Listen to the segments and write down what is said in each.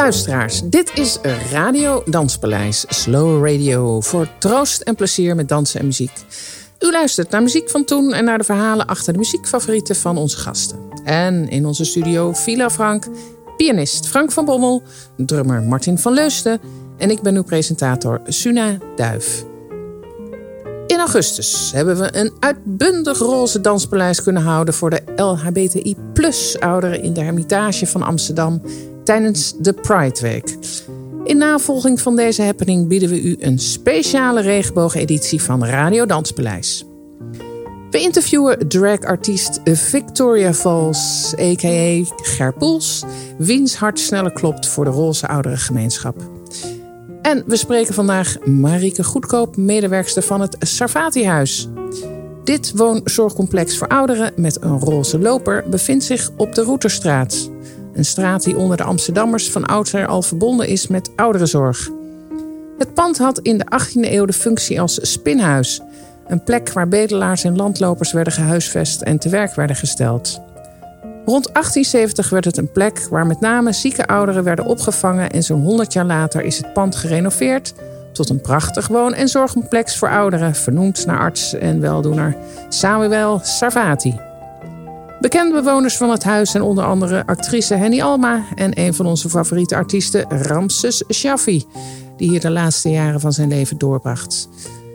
Luisteraars, dit is Radio Danspaleis, Slow Radio, voor troost en plezier met dansen en muziek. U luistert naar muziek van toen en naar de verhalen achter de muziekfavorieten van onze gasten. En in onze studio Villa Frank, pianist Frank van Bommel, drummer Martin van Leusden en ik ben uw presentator Suna Duif. In augustus hebben we een uitbundig roze danspaleis kunnen houden voor de LHBTI+-ouderen in de Hermitage van Amsterdam tijdens de Pride Week. In navolging van deze happening bieden we u een speciale regenboogeditie van Radio Danspaleis. We interviewen dragartiest Victoria Vals, a.k.a. Ger Poels, wiens hart sneller klopt voor de roze ouderengemeenschap. En we spreken vandaag Marieke Goedkoop, medewerkster van het Sarfati-huis. Dit woonzorgcomplex voor ouderen met een roze loper bevindt zich op de Routerstraat. Een straat die onder de Amsterdammers van oudsher al verbonden is met ouderenzorg. Het pand had in de 18e eeuw de functie als spinhuis. Een plek waar bedelaars en landlopers werden gehuisvest en te werk werden gesteld. Rond 1870 werd het een plek waar met name zieke ouderen werden opgevangen en zo'n 100 jaar later is het pand gerenoveerd tot een prachtig woon- en zorgcomplex voor ouderen, vernoemd naar arts en weldoener Samuel Sarfati. Bekende bewoners van het huis zijn onder andere actrice Henny Alma en een van onze favoriete artiesten Ramses Shaffi, die hier de laatste jaren van zijn leven doorbracht.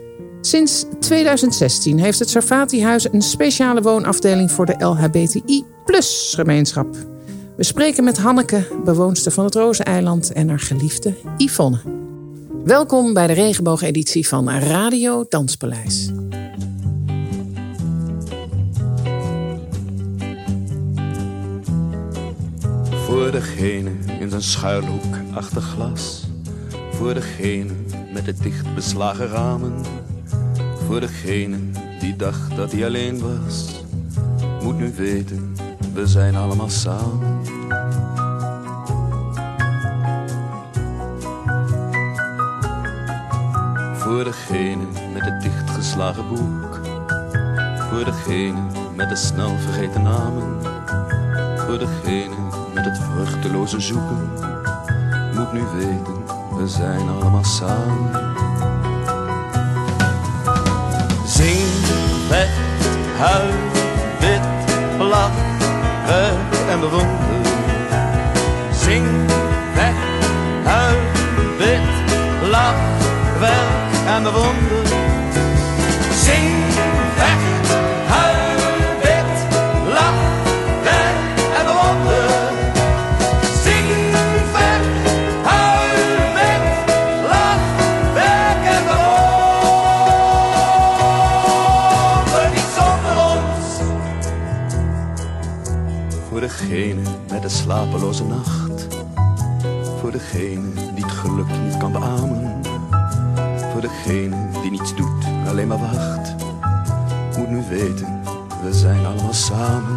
Sinds 2016 heeft het Sarfati-huis een speciale woonafdeling voor de LHBTI+-gemeenschap. We spreken met Hanneke, bewoonster van het Rozeneiland, en haar geliefde Yvonne. Welkom bij de regenboogeditie van Radio Danspaleis. Voor degene in zijn schuilhoek achter glas. Voor degene met de dicht beslagen ramen. Voor degene die dacht dat hij alleen was. Moet nu weten, we zijn allemaal samen. Voor degene met het dichtgeslagen boek. Voor degene met de snel vergeten namen. Voor degene met het vruchteloze zoeken. Moet nu weten, we zijn allemaal samen. Zing, vecht, huil, wit, lach, werk en bewonder. Zing, vecht, huil, wit, lach, werk en bewonder. Zing, vecht, huil, wit, lach, werk en bewonder. Zing, vecht, huil, wit, lach, werk en bewonder. Niet zonder ons. Voor degene met de slapeloze nacht. Voor degene die het geluk niet kan beamen. Voor degene die niets doet, alleen maar wacht. Moet nu weten, we zijn allemaal samen.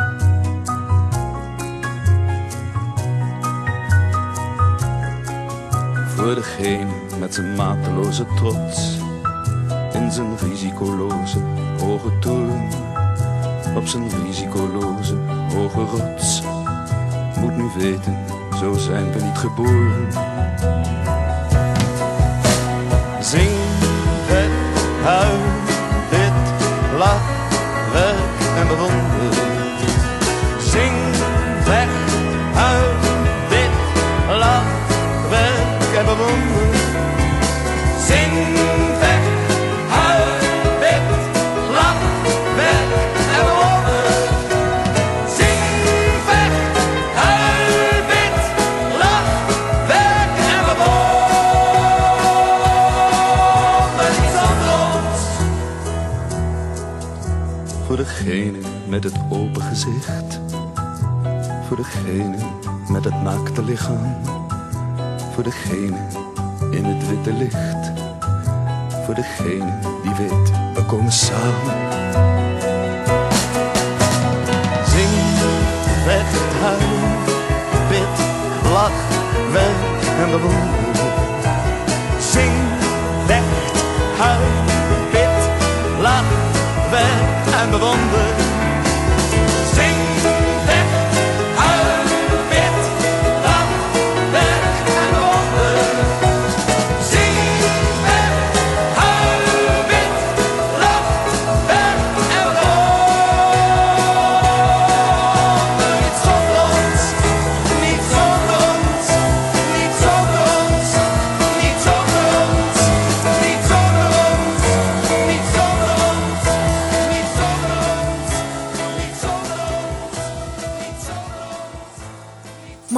Voor degene met zijn mateloze trots. In zijn risicoloze hoge toren. Op zijn risicoloze hoge rots. Moet nu weten, zo zijn we niet geboren. Zing, vet, huil, wit, lach, werk en bewonder. Zing, vecht, huil, wit, lach, werk en bewonder. Zing, vecht, huil, wit, lach, werk en bewonder. Zing, vecht, huil, wit, lach, werk en bewonder. Voor degene met het open gezicht. Voor degene met het naakte lichaam. Voor degene in het witte licht. Voor degene die weet, we komen samen. Zing, vecht, huil, bid, lach, werk en bewonder. Zing, vecht, huil, bid, lach, werk en bewonder. Zing, vecht, huil, bid, lach, werk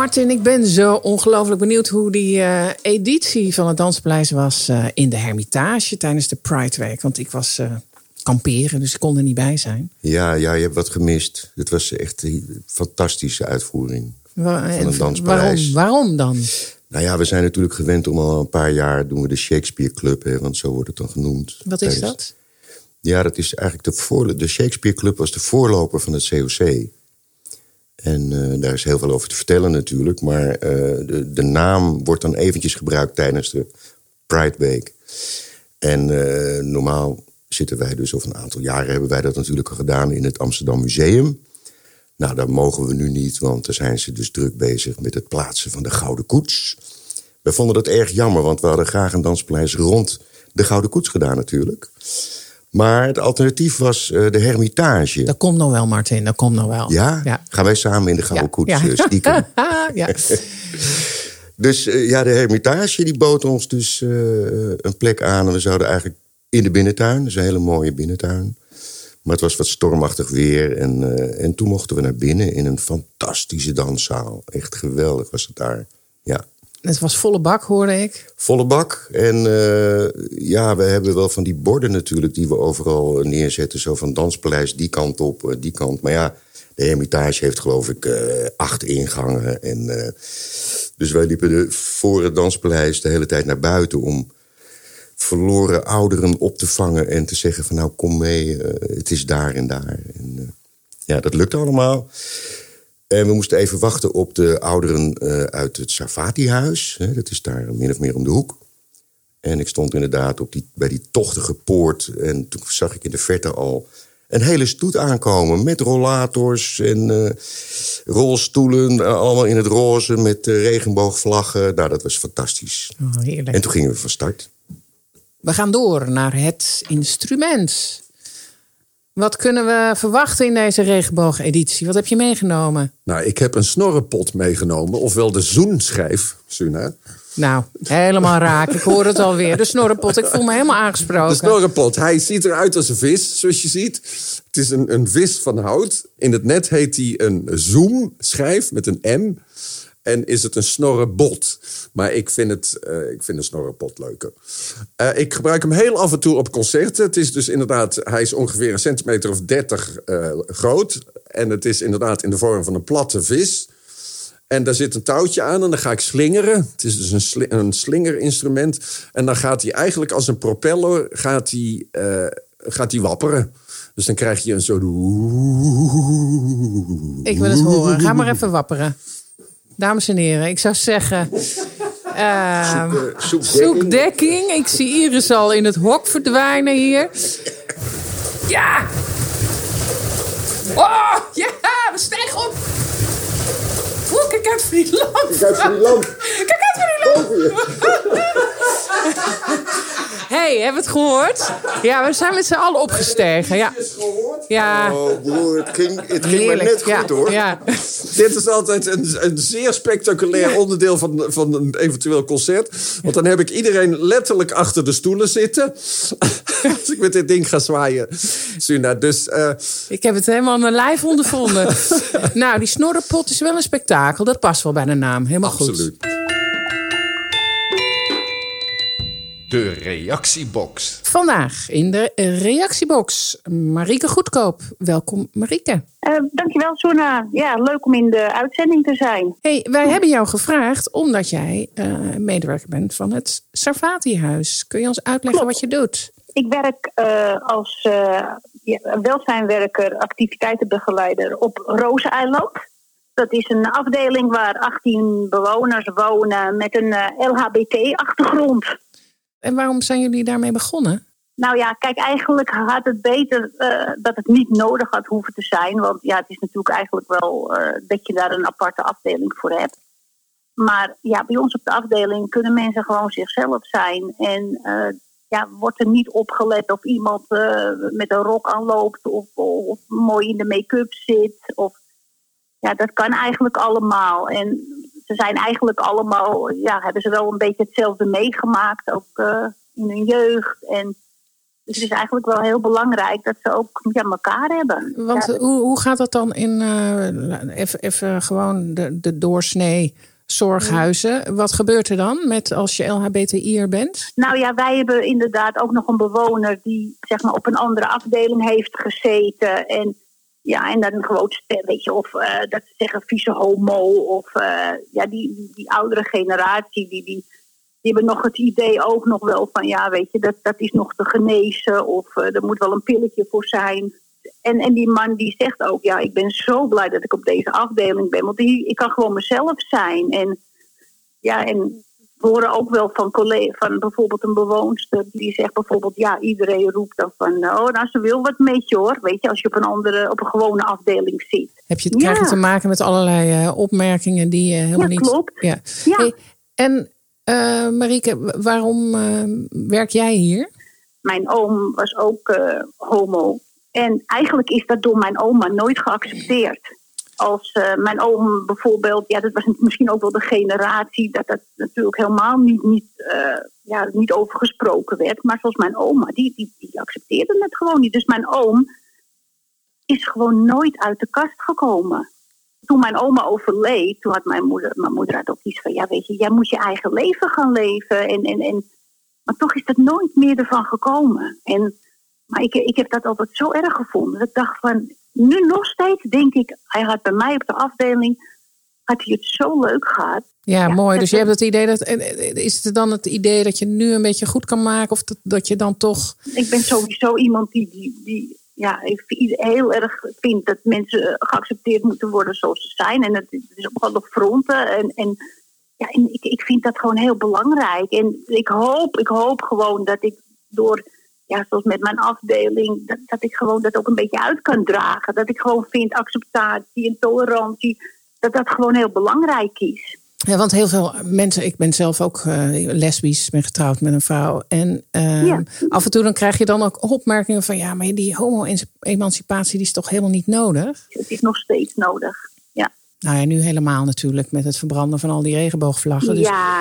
Martin, ik ben zo ongelooflijk benieuwd hoe die editie van het Danspaleis was in de Hermitage tijdens de Pride Week. Want ik was kamperen, dus ik kon er niet bij zijn. Ja, je hebt wat gemist. Het was echt een fantastische uitvoering van het Danspaleis. Waarom dan? Nou ja, we zijn natuurlijk gewend om al een paar jaar doen we de Shakespeare Club, hè, want zo wordt het dan genoemd. Wat is dat? Ja, dat is eigenlijk de Shakespeare Club was de voorloper van het COC. En daar is heel veel over te vertellen natuurlijk. Maar de naam wordt dan eventjes gebruikt tijdens de Pride Week. En normaal zitten wij dus, of een aantal jaren hebben wij dat natuurlijk al gedaan in het Amsterdam Museum. Nou, daar mogen we nu niet, want daar zijn ze dus druk bezig met het plaatsen van de Gouden Koets. We vonden dat erg jammer, want we hadden graag een danspaleis rond de Gouden Koets gedaan natuurlijk. Maar het alternatief was de Hermitage. Dat komt nog wel, Martin, dat komt nog wel. Ja? Gaan wij samen in de Gouden Koets stiekem? Ja. Dus de Hermitage die bood ons dus een plek aan. En we zouden eigenlijk in de binnentuin. Dat is een hele mooie binnentuin. Maar het was wat stormachtig weer. En toen mochten we naar binnen in een fantastische danszaal. Echt geweldig was het daar. Ja. Het was volle bak, hoorde ik. Volle bak. En we hebben wel van die borden natuurlijk die we overal neerzetten. Zo van Danspaleis, die kant op, die kant. Maar ja, de Hermitage heeft geloof ik 8 ingangen. En dus wij liepen voor het Danspaleis de hele tijd naar buiten om verloren ouderen op te vangen en te zeggen van nou kom mee, het is daar en daar. En, dat lukte allemaal. En we moesten even wachten op de ouderen uit het Sarfati-huis. Dat is daar min of meer om de hoek. En ik stond inderdaad bij die tochtige poort. En toen zag ik in de verte al een hele stoet aankomen. Met rollators en rolstoelen. Allemaal in het roze met regenboogvlaggen. Nou, dat was fantastisch. Oh, heerlijk. En toen gingen we van start. We gaan door naar het instrument. Wat kunnen we verwachten in deze regenboogeditie? Wat heb je meegenomen? Nou, ik heb een snorrenpot meegenomen. Ofwel de zoenschijf, Suna. Nou, helemaal raak. Ik hoor het alweer. De snorrenpot, ik voel me helemaal aangesproken. De snorrenpot, hij ziet eruit als een vis, zoals je ziet. Het is een vis van hout. In het net heet hij een zoemschijf met een M. En is het een snorrenbot. Maar ik vind een snorrenpot leuker. Ik gebruik hem heel af en toe op concerten. Het is dus inderdaad, hij is ongeveer 1 centimeter of 30 groot. En het is inderdaad in de vorm van een platte vis. En daar zit een touwtje aan en dan ga ik slingeren. Het is dus een slingerinstrument. En dan gaat hij eigenlijk als een propeller gaat hij wapperen. Dus dan krijg je een soort... Ik wil het horen. Ga maar even wapperen. Dames en heren, ik zou zeggen... zoek dekking. Ik zie Iris al in het hok verdwijnen hier. Ja! Oh, ja! We stijgen op! Oeh, kijk uit voor die lamp! Kijk uit voor die lamp! Hey, hebben we het gehoord? Ja, we zijn met z'n allen opgestegen. Ja. Oh, broer, het ging maar net goed, hoor. Ja. Dit is altijd een zeer spectaculair onderdeel van een eventueel concert. Want dan heb ik iedereen letterlijk achter de stoelen zitten. Als ik met dit ding ga zwaaien. Suna, dus... Ik heb het helemaal aan mijn lijf ondervonden. Nou, die snorrenpot is wel een spektakel. Dat past wel bij de naam. Helemaal absoluut. Goed. De reactiebox. Vandaag in de reactiebox Marieke Goedkoop. Welkom, Marieke. Dankjewel, Suna. Ja, leuk om in de uitzending te zijn. Hey, wij hebben jou gevraagd omdat jij medewerker bent van het Sarfati-huis. Kun je ons uitleggen wat je doet? Ik werk als welzijnwerker, activiteitenbegeleider op Rozeneiland. Dat is een afdeling waar 18 bewoners wonen met een LHBT-achtergrond. En waarom zijn jullie daarmee begonnen? Nou ja, kijk, eigenlijk had het beter dat het niet nodig had hoeven te zijn. Want ja, het is natuurlijk eigenlijk wel dat je daar een aparte afdeling voor hebt. Maar ja, bij ons op de afdeling kunnen mensen gewoon zichzelf zijn. En wordt er niet opgelet of iemand met een rok aanloopt of mooi in de make-up zit. Ja, dat kan eigenlijk allemaal. En ze zijn eigenlijk allemaal, hebben ze wel een beetje hetzelfde meegemaakt, ook in hun jeugd. En Dus het is eigenlijk wel heel belangrijk dat ze ook elkaar hebben. Want hoe gaat dat dan in even gewoon de doorsnee zorghuizen? Wat gebeurt er dan met als je LHBTI'er bent? Nou ja, wij hebben inderdaad ook nog een bewoner die zeg maar op een andere afdeling heeft gezeten. En dan gewoon, weet je, of dat ze zeggen vieze homo. Of die oudere generatie, die hebben nog het idee ook nog wel van, weet je, dat is nog te genezen. Of er moet wel een pilletje voor zijn. En die man die zegt ook, ik ben zo blij dat ik op deze afdeling ben. Want ik kan gewoon mezelf zijn. En we horen ook wel van bijvoorbeeld een bewoonster die zegt bijvoorbeeld, iedereen roept dan van, ze wil wat met je hoor. Weet je, als je op een gewone afdeling zit. Krijg je te maken met allerlei opmerkingen die helemaal niet... Klopt. Ja, klopt. En Marieke, waarom werk jij hier? Mijn oom was ook homo. En eigenlijk is dat door mijn oma nooit geaccepteerd. Als mijn oom bijvoorbeeld, dat was misschien ook wel de generatie dat natuurlijk helemaal niet over gesproken werd. Maar zoals mijn oma, die accepteerde het gewoon niet. Dus mijn oom is gewoon nooit uit de kast gekomen. Toen mijn oma overleed, toen had mijn moeder had ook iets van, weet je, jij moet je eigen leven gaan leven. Maar toch is dat nooit meer ervan gekomen. Maar ik heb dat altijd zo erg gevonden. Dat ik dacht van, nu nog steeds denk ik, hij had bij mij op de afdeling, had hij het zo leuk gehad. Ja, mooi. Dus je hebt het idee is het dan het idee dat je nu een beetje goed kan maken? Of dat je dan toch... Ik ben sowieso iemand die heel erg vindt dat mensen geaccepteerd moeten worden zoals ze zijn. En het is op alle fronten. En ik vind dat gewoon heel belangrijk. En ik hoop gewoon dat ik door... zoals met mijn afdeling, dat ik gewoon dat ook een beetje uit kan dragen. Dat ik gewoon vind acceptatie en tolerantie, dat gewoon heel belangrijk is. Ja, want heel veel mensen, ik ben zelf ook lesbisch, ben getrouwd met een vrouw. En af en toe dan krijg je dan ook opmerkingen van, maar die homo-emancipatie die is toch helemaal niet nodig? Het is nog steeds nodig, ja. Nou ja, nu helemaal natuurlijk met het verbranden van al die regenboogvlaggen. Dus... Ja,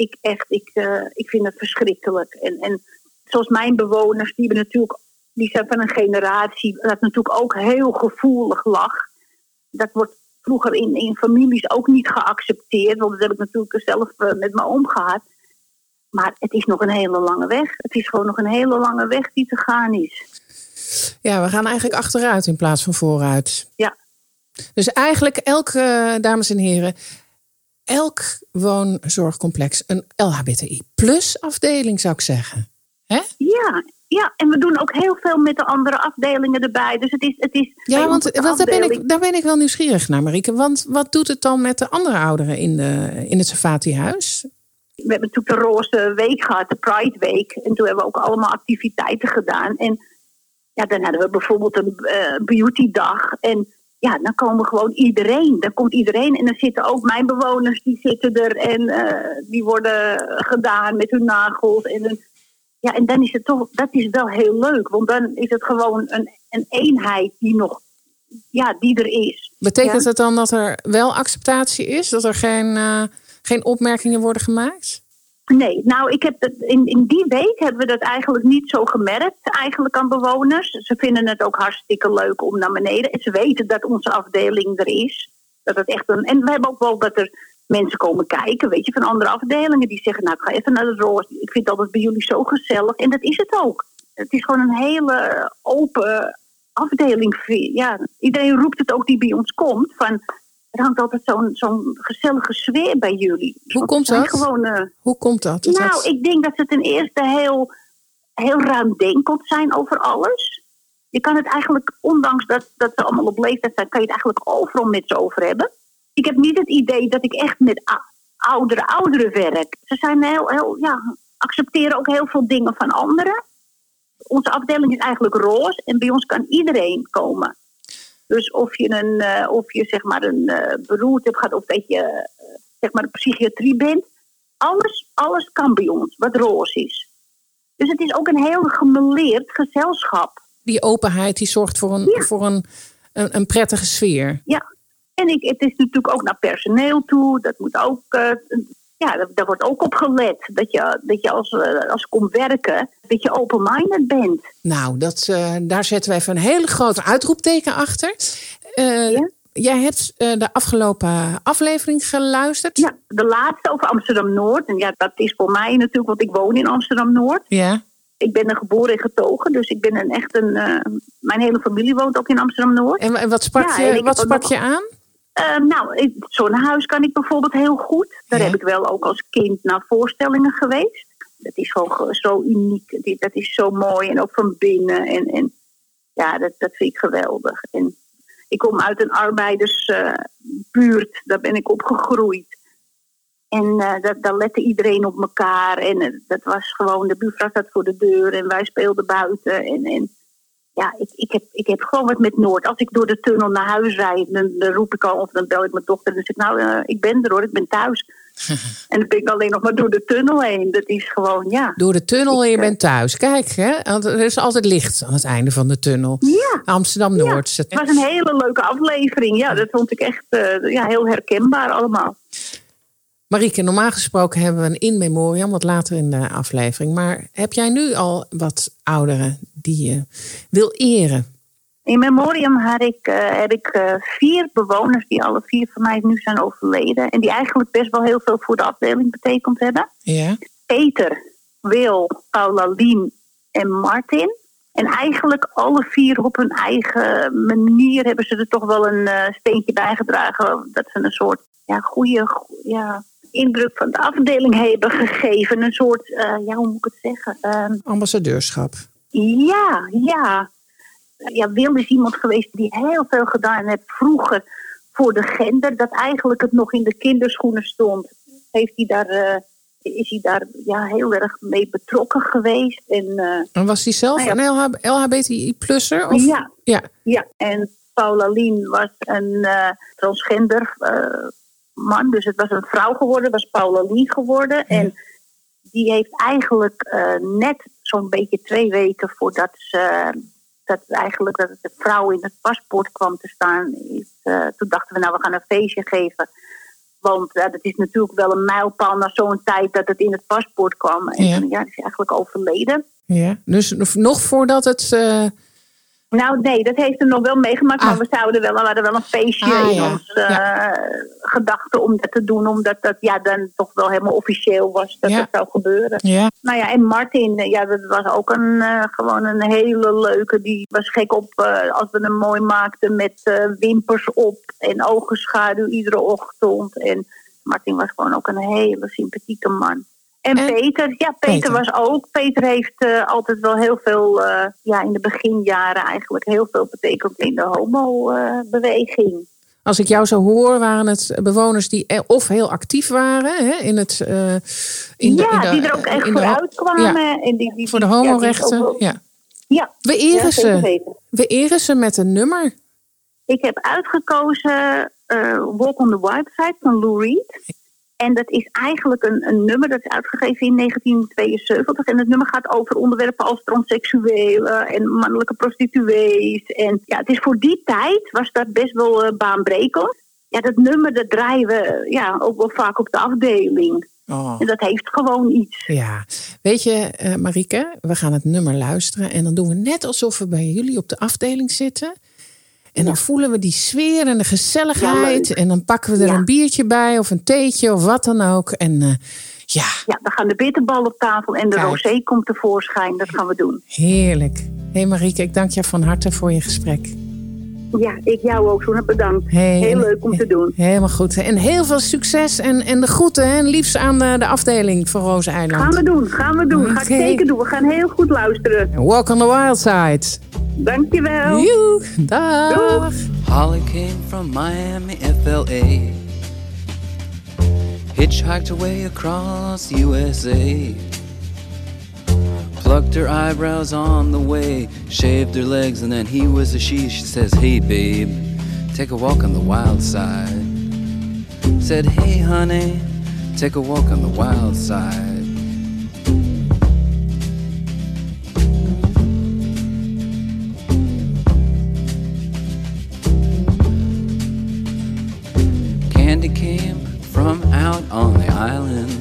ik vind het verschrikkelijk. En zoals mijn bewoners, die zijn van een generatie dat natuurlijk ook heel gevoelig lag. Dat wordt vroeger in families ook niet geaccepteerd. Want dat heb ik natuurlijk zelf met me omgehad. Maar het is nog een hele lange weg. Het is gewoon nog een hele lange weg die te gaan is. Ja, we gaan eigenlijk achteruit in plaats van vooruit. Ja. Dus eigenlijk dames en heren, elk woonzorgcomplex een LHBTI plus afdeling zou ik zeggen. Hè? Ja, en we doen ook heel veel met de andere afdelingen erbij. Dus het is ja, want daar ben ik wel nieuwsgierig naar, Marieke. Want wat doet het dan met de andere ouderen in het Savati-huis? We hebben natuurlijk de Roze Week gehad, de Pride Week. En toen hebben we ook allemaal activiteiten gedaan. En dan hadden we bijvoorbeeld een beautydag. En dan komen gewoon iedereen. Dan komt iedereen en dan zitten ook mijn bewoners, die zitten er. En die worden gedaan met hun nagels en en dan is het toch, dat is wel heel leuk. Want dan is het gewoon een eenheid die er is. Betekent het dan dat er wel acceptatie is? Dat er geen opmerkingen worden gemaakt? Nee, nou ik heb in die week hebben we dat eigenlijk niet zo gemerkt eigenlijk aan bewoners. Ze vinden het ook hartstikke leuk om naar beneden. En ze weten dat onze afdeling er is. Dat het echt en we hebben ook wel dat er mensen komen kijken, weet je, van andere afdelingen. Die zeggen, ik ga even naar de Roos. Ik vind het altijd bij jullie zo gezellig. En dat is het ook. Het is gewoon een hele open afdeling. Ja, iedereen roept het ook die bij ons komt. Van, er hangt altijd zo'n gezellige sfeer bij jullie. Hoe komt dat? Hoe komt dat? Ik denk dat ze ten eerste heel, heel ruimdenkend zijn over alles. Je kan het eigenlijk, ondanks dat ze allemaal op leeftijd zijn, kan je het eigenlijk overal met ze over hebben. Ik heb niet het idee dat ik echt met ouderen werk. Ze zijn accepteren ook heel veel dingen van anderen. Onze afdeling is eigenlijk roze en bij ons kan iedereen komen. Dus of je zeg maar een beroerte hebt gehad of dat je zeg maar een psychiatrie bent. Alles kan bij ons, wat roze is. Dus het is ook een heel gemêleerd gezelschap. Die openheid die zorgt voor een prettige sfeer. Ja. En het is natuurlijk ook naar personeel toe. Dat moet ook daar wordt ook op gelet. Dat je als komt werken, dat je open-minded bent. Nou, daar zetten we even een hele grote uitroepteken achter. Jij hebt de afgelopen aflevering geluisterd. Ja, de laatste over Amsterdam-Noord. En ja, dat is voor mij natuurlijk, want ik woon in Amsterdam-Noord. Ja. Ik ben er geboren en getogen, dus ik ben mijn hele familie woont ook in Amsterdam-Noord. En wat sprak je aan? Zo'n huis kan ik bijvoorbeeld heel goed. Daar heb ik wel ook als kind naar voorstellingen geweest. Dat is gewoon zo uniek. Dat is zo mooi. En ook van binnen. En dat vind ik geweldig. En ik kom uit een arbeidersbuurt. Daar ben ik opgegroeid. En daar lette iedereen op elkaar. En dat was gewoon, de buurvrouw zat voor de deur. En wij speelden buiten. En ik heb gewoon wat met Noord. Als ik door de tunnel naar huis rijd, dan roep ik al, of dan bel ik mijn dochter. En dan zeg ik, ik ben er hoor, ik ben thuis. En dan ben ik alleen nog maar door de tunnel heen. Dat is gewoon, Door de tunnel en je bent thuis. Kijk, hè? Er is altijd licht aan het einde van de tunnel. Ja. Amsterdam-Noord. Ja. Het was een hele leuke aflevering. Ja, dat vond ik echt heel herkenbaar allemaal. Marieke, normaal gesproken hebben we een in memoriam, wat later in de aflevering. Maar heb jij nu al wat ouderen die je wil eren? In memoriam heb ik 4 bewoners die alle 4 van mij nu zijn overleden. En die eigenlijk best wel heel veel voor de afdeling betekend hebben. Ja. Peter, Wil, Paula, Lien en Martin. En eigenlijk alle 4 op hun eigen manier hebben ze er toch wel een steentje bij gedragen. Dat ze een soort goede indruk van de afdeling hebben gegeven. Een soort, hoe moet ik het zeggen? Ambassadeurschap. Ja. Wil is iemand geweest die heel veel gedaan heeft vroeger voor de gender. Dat eigenlijk het nog in de kinderschoenen stond. Is hij daar heel erg mee betrokken geweest. En was hij zelf een LHBTI-plusser? Ja. En Paula Lien was een transgender man. Dus het was een vrouw geworden, was Paula Lien geworden. Ja. En die heeft eigenlijk net zo'n beetje 2 weken voordat dat de vrouw in het paspoort kwam te staan. Toen dachten we, we gaan een feestje geven. Want dat is natuurlijk wel een mijlpaal na zo'n tijd dat het in het paspoort kwam. En die is eigenlijk overleden. Ja, dus nog voordat het... Nee, dat heeft hem nog wel meegemaakt. Maar we hadden wel een feestje in onze gedachten om dat te doen. Omdat dat dan toch wel helemaal officieel was dat het zou gebeuren. Ja. En Martin, dat was ook gewoon een hele leuke. Die was gek op als we hem mooi maakten met wimpers op en ogenschaduw iedere ochtend. En Martin was gewoon ook een hele sympathieke man. En Peter was ook. Peter heeft altijd wel heel veel, in de beginjaren eigenlijk heel veel betekend in de homo-beweging. Als ik jou zo hoor, waren het bewoners die of heel actief waren in het... die er ook echt voor uitkwamen. Ja, en die voor de homorechten. We eren ze met een nummer. Ik heb uitgekozen Walk on the Wild Side van Lou Reed. En dat is eigenlijk een nummer dat is uitgegeven in 1972. En het nummer gaat over onderwerpen als transseksuelen en mannelijke prostituees. En het is voor die tijd was dat best wel baanbrekend. Ja, dat nummer dat draaien we ook wel vaak op de afdeling. Oh. En dat heeft gewoon iets. Ja, weet je Marieke, we gaan het nummer luisteren. En dan doen we net alsof we bij jullie op de afdeling zitten. En dan voelen we die sfeer en de gezelligheid. En dan pakken we er een biertje bij of een theetje of wat dan ook. En dan gaan de bitterballen op tafel en de rosé komt tevoorschijn. Dat gaan we doen. Heerlijk. Hé Marieke, ik dank je van harte voor je gesprek. Ja, ik jou ook zo bedankt. Heel leuk om te doen. Helemaal goed. En heel veel succes en de groeten en liefst aan de afdeling van Roze Eiland. Gaan we doen. Ga ik zeker doen. We gaan heel goed luisteren. Walk on the Wild Side. Dankjewel. Joe, dag. Doeg. Holly came from Miami, FLA. Hitchhiked her way across the USA. Plucked her eyebrows on the way. Shaved her legs and then he was a she. She says, hey babe, take a walk on the wild side. Said, hey honey, take a walk on the wild side. Candy came from out on the island.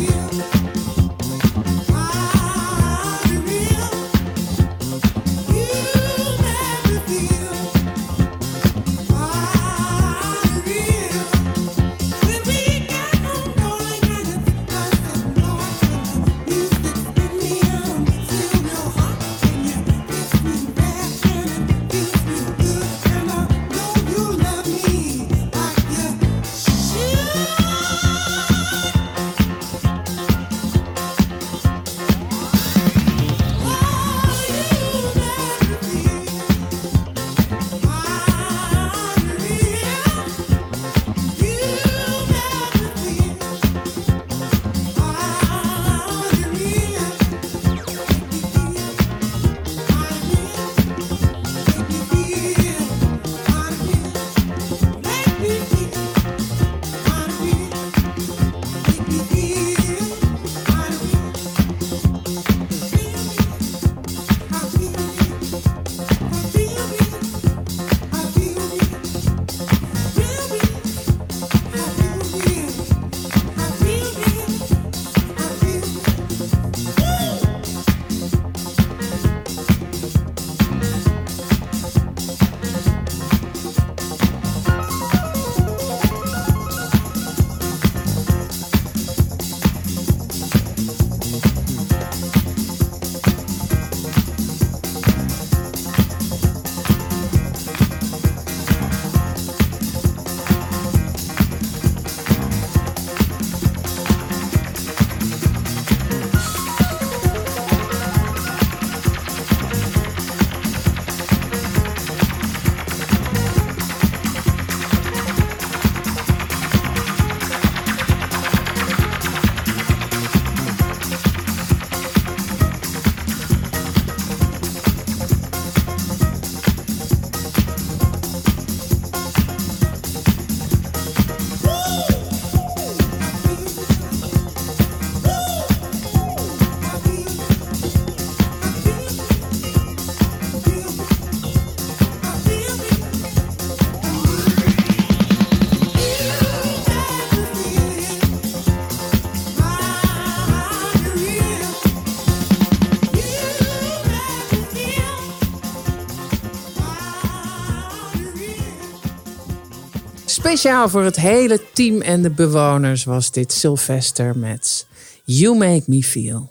Speciaal voor het hele team en de bewoners was dit Sylvester met You Make Me Feel.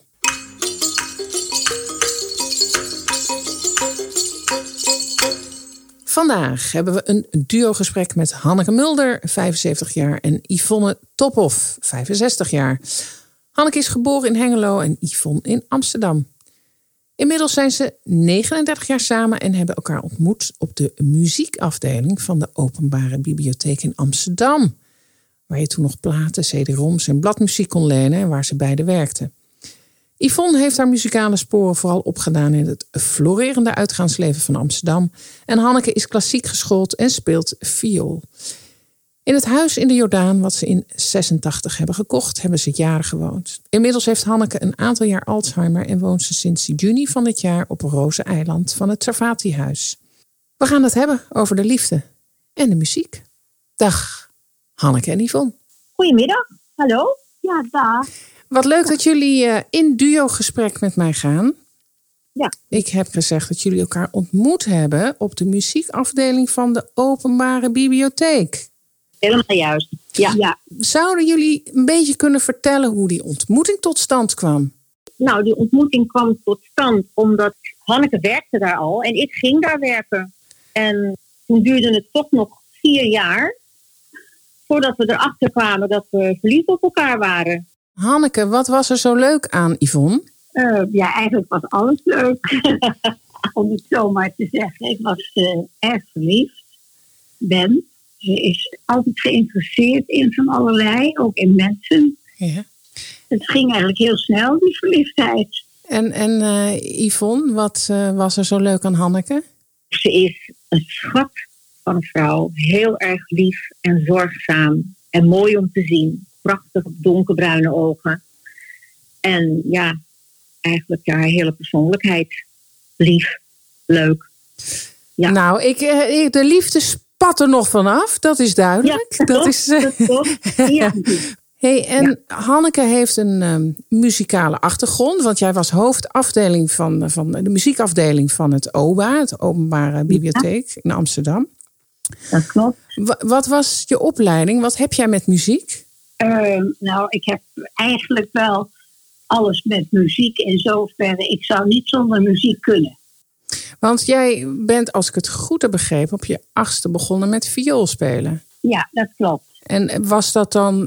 Vandaag hebben we een duogesprek met Hanneke Mulder, 75 jaar, en Yvonne Tophoff, 65 jaar. Hanneke is geboren in Hengelo en Yvonne in Amsterdam. Inmiddels zijn ze 39 jaar samen en hebben elkaar ontmoet op de muziekafdeling van de Openbare Bibliotheek in Amsterdam. Waar je toen nog platen, cd-roms en bladmuziek kon lenen en waar ze beide werkten. Yvonne heeft haar muzikale sporen vooral opgedaan in het florerende uitgaansleven van Amsterdam. En Hanneke is klassiek geschoold en speelt viool. In het huis in de Jordaan, wat ze in 86 hebben gekocht, hebben ze jaren gewoond. Inmiddels heeft Hanneke een aantal jaar Alzheimer en woont ze sinds juni van dit jaar op Rozeneiland van het Servati-huis. We gaan het hebben over de liefde en de muziek. Dag, Hanneke en Yvonne. Goedemiddag, hallo. Ja, dag. Wat leuk dat jullie in duo-gesprek met mij gaan. Ja. Ik heb gezegd dat jullie elkaar ontmoet hebben op de muziekafdeling van de Openbare Bibliotheek. Helemaal juist. Ja. Zouden jullie een beetje kunnen vertellen hoe die ontmoeting tot stand kwam? Nou, die ontmoeting kwam tot stand omdat Hanneke werkte daar al en ik ging daar werken. En toen duurde het toch nog 4 jaar voordat we erachter kwamen dat we verliefd op elkaar waren. Hanneke, wat was er zo leuk aan Yvonne? Ja, eigenlijk was alles leuk. Om het zo maar te zeggen. Ik was erg verliefd. Ze is altijd geïnteresseerd in van allerlei, ook in mensen. Ja. Het ging eigenlijk heel snel, die verliefdheid. En Yvonne, wat was er zo leuk aan Hanneke? Ze is een schat van een vrouw. Heel erg lief en zorgzaam. En mooi om te zien. Prachtig donkerbruine ogen. En ja, eigenlijk haar hele persoonlijkheid. Lief, leuk. Ja. Nou, de liefde spat er nog vanaf, dat is duidelijk. Ja, dat klopt. Ja. Hey, en Hanneke heeft een muzikale achtergrond, want jij was hoofdafdeling van de muziekafdeling van het OBA, het Openbare Bibliotheek in Amsterdam. Dat klopt. Wat was je opleiding? Wat heb jij met muziek? Nou, ik heb eigenlijk wel alles met muziek in zoverre. Ik zou niet zonder muziek kunnen. Want jij bent, als ik het goed heb begrepen, op je 8e begonnen met viool spelen. Ja, dat klopt. En was dat dan,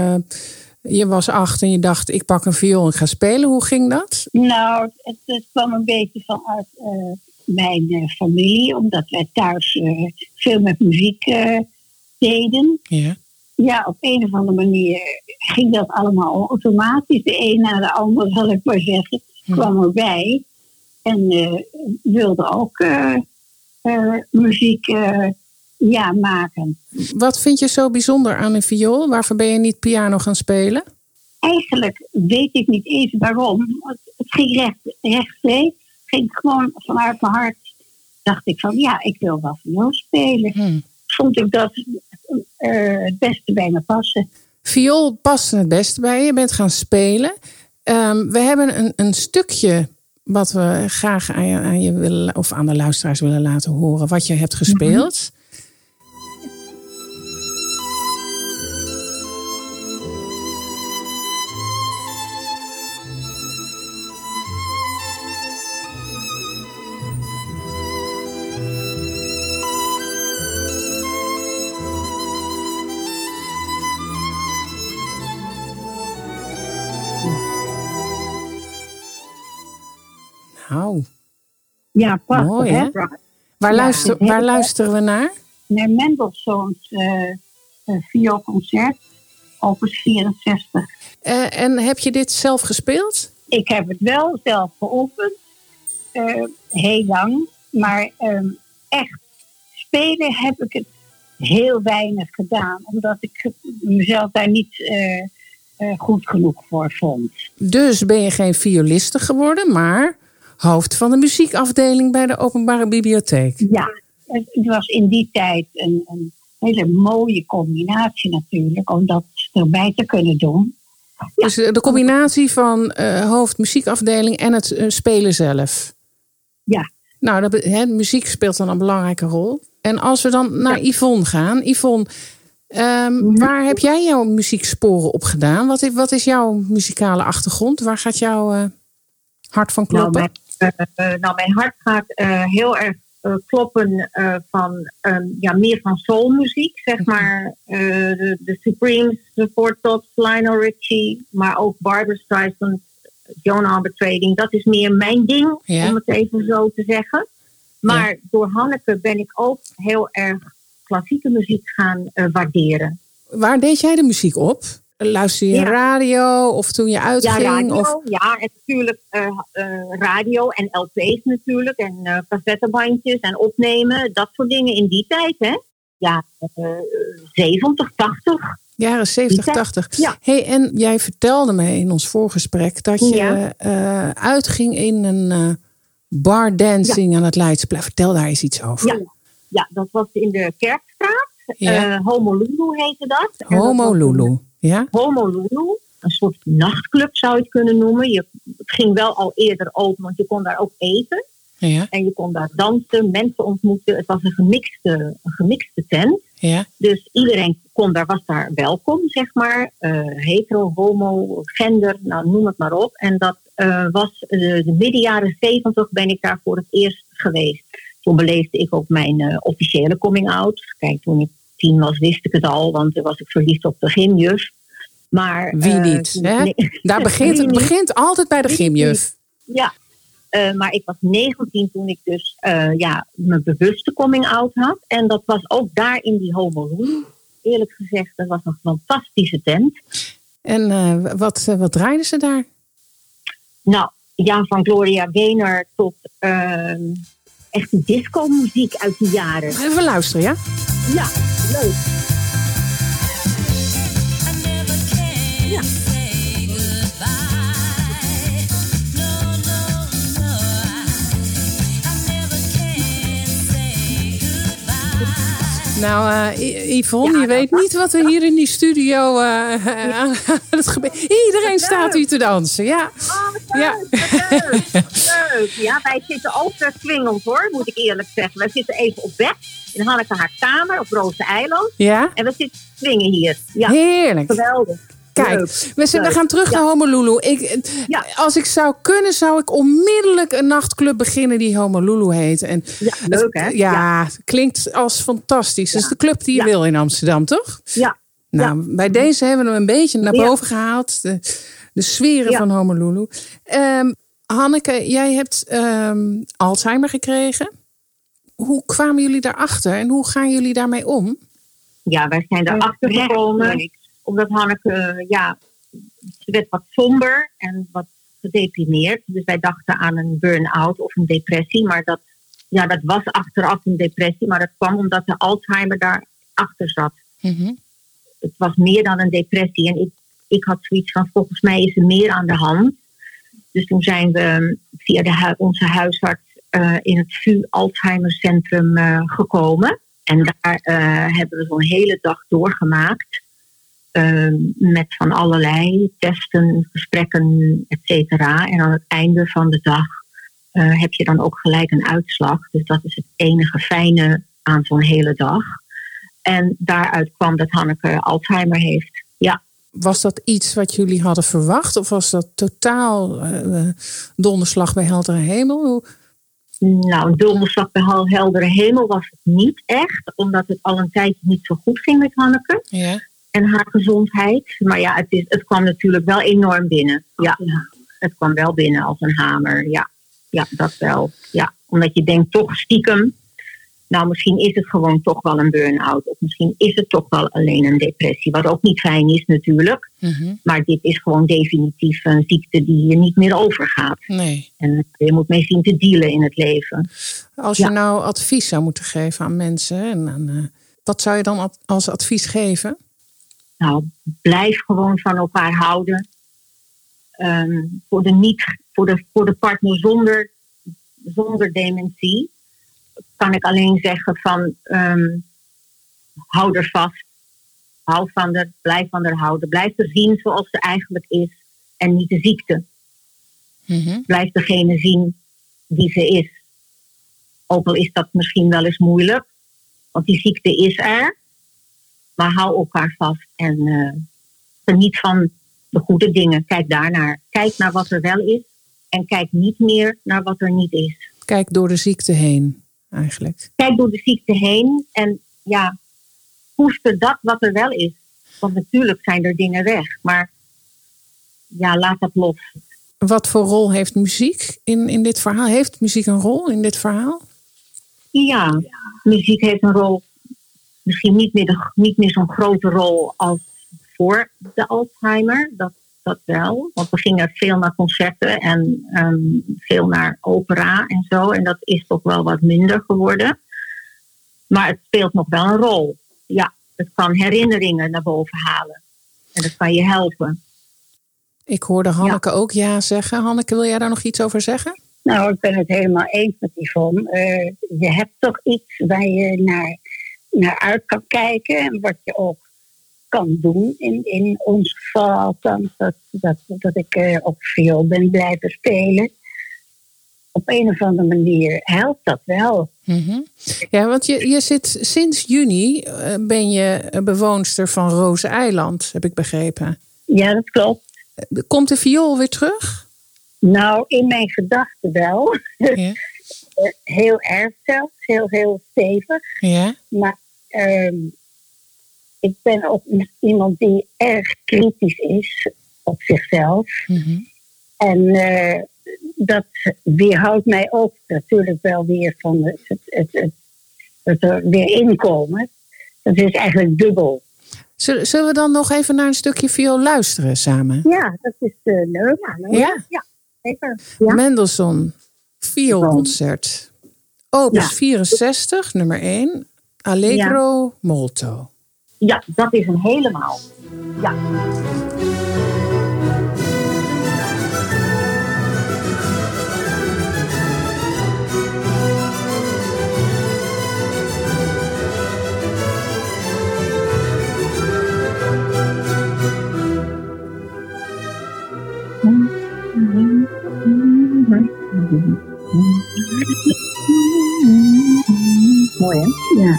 je was 8 en je dacht, ik pak een viool en ga spelen. Hoe ging dat? Nou, het kwam een beetje vanuit mijn familie, omdat wij thuis veel met muziek deden. Ja. Ja, op een of andere manier ging dat allemaal automatisch. De een na de ander, zal ik maar zeggen, kwam erbij. En wilde ook muziek maken. Wat vind je zo bijzonder aan een viool? Waarvoor ben je niet piano gaan spelen? Eigenlijk weet ik niet eens waarom. Het ging rechtstreeks. Het ging gewoon vanuit mijn hart. Dacht ik van ja, ik wil wel viool spelen. Vond ik dat het beste bij me passen. Viool past het beste bij je. Je bent gaan spelen. We hebben een stukje wat we graag aan je willen, of aan de luisteraars willen laten horen. Wat je hebt gespeeld. Nou, ja, prachtig. Mooi, hè? Waar luisteren we naar? Naar Mendelssohn's vioolconcert, opus 64. En heb je dit zelf gespeeld? Ik heb het wel zelf geoefend, heel lang. Maar echt spelen heb ik het heel weinig gedaan. Omdat ik mezelf daar niet goed genoeg voor vond. Dus ben je geen violiste geworden, maar hoofd van de muziekafdeling bij de Openbare Bibliotheek. Ja, het was in die tijd een hele mooie combinatie natuurlijk, om dat erbij te kunnen doen. Ja. Dus de combinatie van hoofd muziekafdeling en het spelen zelf. Ja. Nou, muziek speelt dan een belangrijke rol. En als we dan naar Yvonne gaan. Yvonne, Waar heb jij jouw muzieksporen op gedaan? Wat is jouw muzikale achtergrond? Waar gaat jouw hart van kloppen? Mijn hart gaat heel erg kloppen van meer van soulmuziek, zeg maar. De Supremes, de Four Tops, Lionel Richie, maar ook Barbra Streisand, Joan Armatrading. Dat is meer mijn ding, om het even zo te zeggen. Maar door Hanneke ben ik ook heel erg klassieke muziek gaan waarderen. Waar deed jij de muziek op? Luister je radio of toen je uitging? Ja, radio. Ja, en natuurlijk radio en LP's natuurlijk. En cassettebandjes en opnemen. Dat soort dingen in die tijd, hè? Ja, 70, 80. Jaren 70, 80. Ja. Hey, en jij vertelde me in ons voorgesprek dat je uitging in een bardancing aan het Leidseplein. Vertel daar eens iets over. Ja, dat was in de Kerkstraat. Honolulu heette dat. Honolulu, ja? Honolulu. Een soort nachtclub zou je het kunnen noemen. Het ging wel al eerder open, want je kon daar ook eten. Ja. En je kon daar dansen, mensen ontmoeten. Het was een gemixte tent. Ja. Dus iedereen was daar welkom, zeg maar. Hetero, homo, gender, nou, noem het maar op. En dat was de midden jaren 70 ben ik daar voor het eerst geweest. Toen beleefde ik ook mijn officiële coming-out. Kijk, toen ik 10 was, wist ik het al, want toen was ik verliefd op de gymjuf. Maar, wie niet, hè? Nee. Daar het begint altijd bij de gymjuf. Ja, maar ik was 19 toen ik dus mijn bewuste coming-out had. En dat was ook daar in die Honolulu. Eerlijk gezegd, dat was een fantastische tent. En wat draaiden ze daar? Nou, ja, van Gloria Gaynor tot echte disco-muziek uit die jaren. Even luisteren, ja? Ja, leuk. Ja. Nou, Yvonne, je weet niet wat er hier in die studio aan het gebeurt. Iedereen staat hier te dansen, ja. Oh, leuk. Leuk. Ja, wij zitten ook swingend, hoor, moet ik eerlijk zeggen. Wij zitten even op bed in Hanneke haar kamer op Roze Eiland. Ja. En we zitten swingen hier. Ja. Heerlijk. Geweldig. Kijk, we gaan terug naar Honolulu. Als ik zou kunnen, zou ik onmiddellijk een nachtclub beginnen die Honolulu heet. En leuk, hè? Ja, klinkt als fantastisch. Dat is de club die je wil in Amsterdam, toch? Ja. Nou, bij deze hebben we hem een beetje naar boven gehaald. De sferen van Honolulu. Hanneke, jij hebt Alzheimer gekregen. Hoe kwamen jullie daarachter en hoe gaan jullie daarmee om? Ja, wij zijn daarachter gekomen omdat Hanneke, ze werd wat somber en wat gedeprimeerd. Dus wij dachten aan een burn-out of een depressie. Maar dat was achteraf een depressie. Maar dat kwam omdat de Alzheimer daarachter zat. Mm-hmm. Het was meer dan een depressie. En ik had zoiets van, volgens mij is er meer aan de hand. Dus toen zijn we via onze huisarts in het VU Alzheimer Centrum gekomen. En daar hebben we zo'n hele dag doorgemaakt. Met van allerlei testen, gesprekken, et cetera. En aan het einde van de dag heb je dan ook gelijk een uitslag. Dus dat is het enige fijne aan zo'n hele dag. En daaruit kwam dat Hanneke Alzheimer heeft. Ja. Was dat iets wat jullie hadden verwacht? Of was dat totaal donderslag bij heldere hemel? Nou, een donderslag bij heldere hemel was het niet echt. Omdat het al een tijdje niet zo goed ging met Hanneke. Ja. En haar gezondheid. Maar ja, het kwam natuurlijk wel enorm binnen. Ja, het kwam wel binnen als een hamer. Ja, dat wel. Ja, omdat je denkt toch stiekem. Nou, misschien is het gewoon toch wel een burn-out. Of misschien is het toch wel alleen een depressie. Wat ook niet fijn is natuurlijk. Mm-hmm. Maar dit is gewoon definitief een ziekte die je niet meer overgaat. Nee. En je moet mee zien te dealen in het leven. Als je nou advies zou moeten geven aan mensen. Wat zou je dan als advies geven? Nou, blijf gewoon van elkaar houden. Voor de partner zonder dementie kan ik alleen zeggen van hou er vast. Hou van haar, blijf van haar houden. Blijf er zien zoals ze eigenlijk is en niet de ziekte. Mm-hmm. Blijf degene zien die ze is. Ook al is dat misschien wel eens moeilijk, want die ziekte is er. Maar hou elkaar vast en geniet van de goede dingen. Kijk daarnaar. Kijk naar wat er wel is. En kijk niet meer naar wat er niet is. Kijk door de ziekte heen, eigenlijk. Kijk door de ziekte heen. En ja, koester dat wat er wel is. Want natuurlijk zijn er dingen weg. Maar ja, laat dat los. Wat voor rol heeft muziek in dit verhaal? Heeft muziek een rol in dit verhaal? Ja, muziek heeft een rol. Misschien niet meer zo'n grote rol als voor de Alzheimer. Dat wel. Want we gingen veel naar concerten en veel naar opera en zo. En dat is toch wel wat minder geworden. Maar het speelt nog wel een rol. Ja, het kan herinneringen naar boven halen. En dat kan je helpen. Ik hoorde Hanneke ook ja zeggen. Hanneke, wil jij daar nog iets over zeggen? Nou, ik ben het helemaal eens met Yvonne. Je hebt toch iets waar je naar uit kan kijken. En wat je ook kan doen. In ons geval althans. Dat ik op viool ben blijven spelen. Op een of andere manier helpt dat wel. Mm-hmm. Ja, want je zit sinds juni ben je bewoonster van Roze Eiland, heb ik begrepen. Ja, dat klopt. Komt de viool weer terug? Nou, in mijn gedachten wel. Ja. Heel erg zelfs. Heel stevig. Ja. Maar ik ben ook iemand die erg kritisch is op zichzelf. Mm-hmm. En dat weerhoudt mij ook natuurlijk wel weer van het er weer inkomen. Dat is eigenlijk dubbel. Zullen we dan nog even naar een stukje viool luisteren samen? Ja, dat is leuk. Ja? Ja, zeker. Ja. Mendelssohn, vioolconcert. Opus 64, nummer 1. Allegro molto. Ja, dat is hem helemaal. Ja. Mooi, hè? Ja.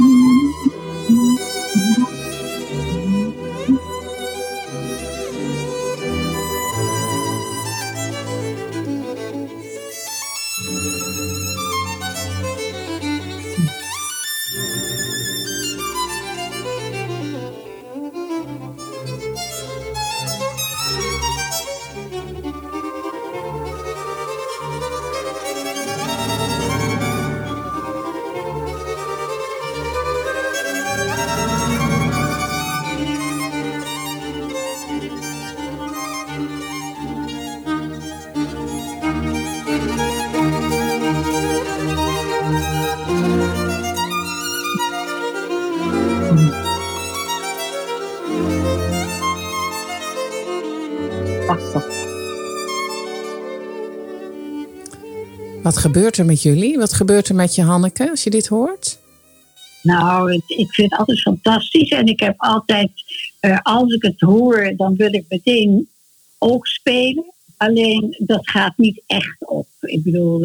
Wat gebeurt er met jullie? Wat gebeurt er met je, Hanneke, als je dit hoort? Nou, ik vind het altijd fantastisch. En ik heb altijd, als ik het hoor, dan wil ik meteen ook spelen. Alleen, dat gaat niet echt op. Ik bedoel,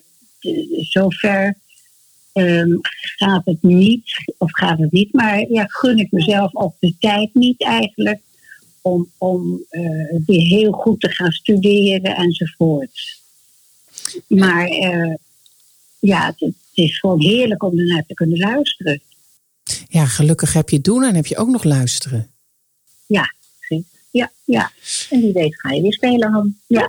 zover gaat het niet. Of gaat het niet. Maar ja, gun ik mezelf ook de tijd niet eigenlijk. Om weer heel goed te gaan studeren enzovoort. Maar ja, het is gewoon heerlijk om ernaar te kunnen luisteren. Ja, gelukkig heb je het doen en heb je ook nog luisteren. Ja, precies. Ja. En wie weet ga je weer spelen, Han. Ja.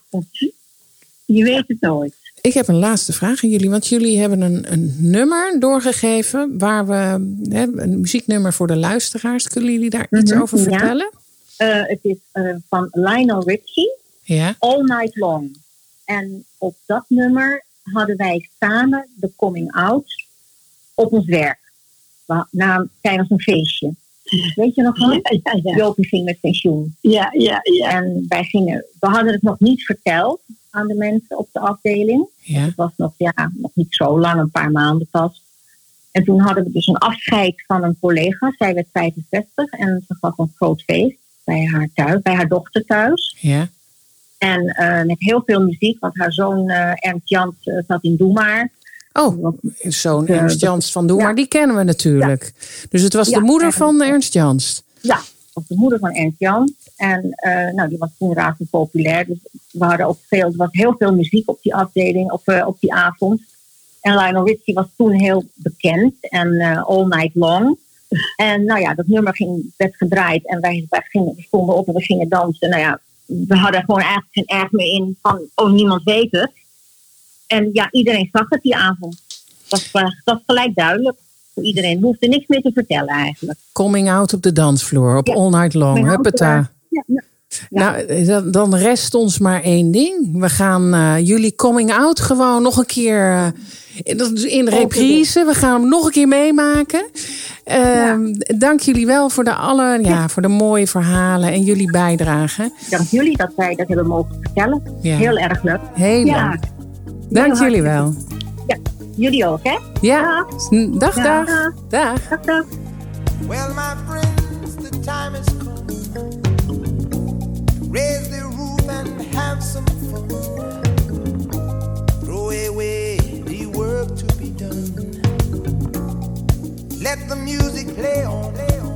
Je weet het nooit. Ik heb een laatste vraag aan jullie. Want jullie hebben een nummer doorgegeven. Waar we een muzieknummer voor de luisteraars. Kunnen jullie daar iets over vertellen? Het is van Lionel Richie. Ja. All Night Long. En op dat nummer hadden wij samen de coming out op ons werk. Tijdens een feestje. Weet je nog wel? Ja. Jopie ging met pensioen. Ja. En we hadden het nog niet verteld aan de mensen op de afdeling. Ja. Het was nog niet zo lang, een paar maanden pas. En toen hadden we dus een afscheid van een collega. Zij werd 65 en ze gaf een groot feest bij haar thuis, bij haar dochter thuis. Ja. En met heel veel muziek, want haar zoon Ernst Jans zat in Doe Maar. Oh, zoon Ernst Jans van Doe, maar die kennen we natuurlijk. Ja. Dus het was de moeder van Ernst Jans. Ja, het was de moeder van Ernst Jans. En die was toen razend populair. Dus we hadden ook er was heel veel muziek op die afdeling, op die avond. En Lionel Richie was toen heel bekend. En All Night Long. En dat nummer werd gedraaid. En wij stonden op en we gingen dansen. We hadden gewoon eigenlijk geen erg meer in van, niemand weet het. En iedereen zag het die avond. Dat was gelijk duidelijk voor iedereen. We hoefden niks meer te vertellen eigenlijk. Coming out op de dansvloer, op All Night Long. Huppata. Ja. Nou, dan rest ons maar één ding. We gaan jullie coming out gewoon nog een keer in reprise. We gaan hem nog een keer meemaken. Dank jullie wel voor voor de mooie verhalen en jullie bijdrage. Dank jullie dat wij dat hebben mogen vertellen. Ja. Heel erg leuk. Heel leuk. Dank jullie wel. Ja, jullie ook, hè? Ja. Dag. Dag. Well, my friends, the time is come. Raise the roof and have some fun. Throw away the work to be done. Let the music play on.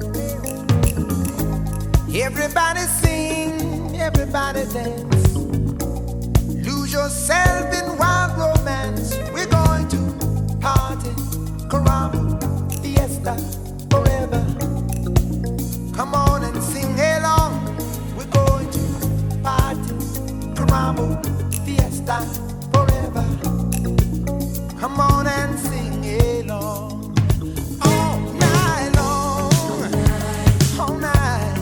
Everybody sing, everybody dance. Lose yourself in wild romance. We're going to party, caramba, fiesta, forever. Come on and sing along. We're going to party, caramba, fiesta, forever. Come on and sing along. All night long, all night.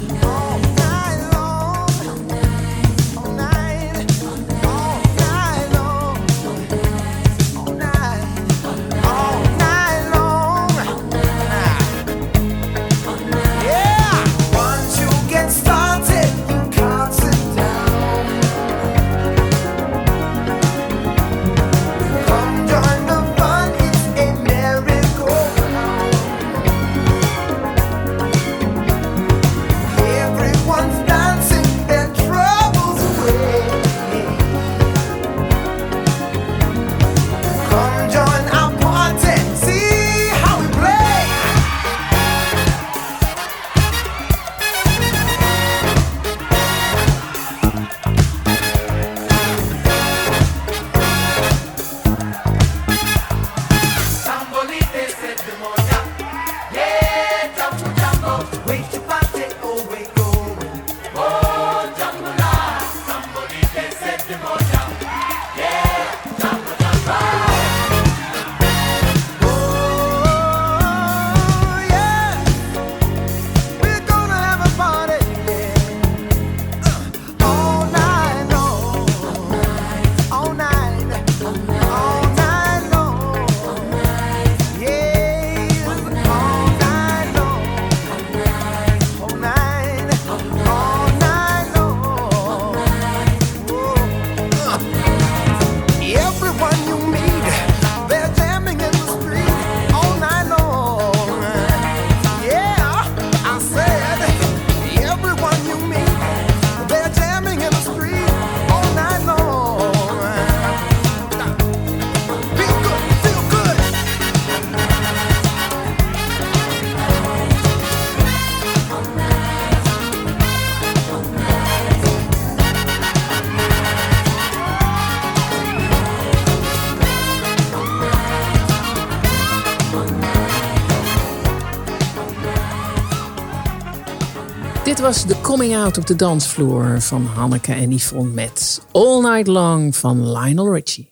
Dit was de coming out op de dansvloer van Hanneke en Yvonne met All Night Long van Lionel Richie.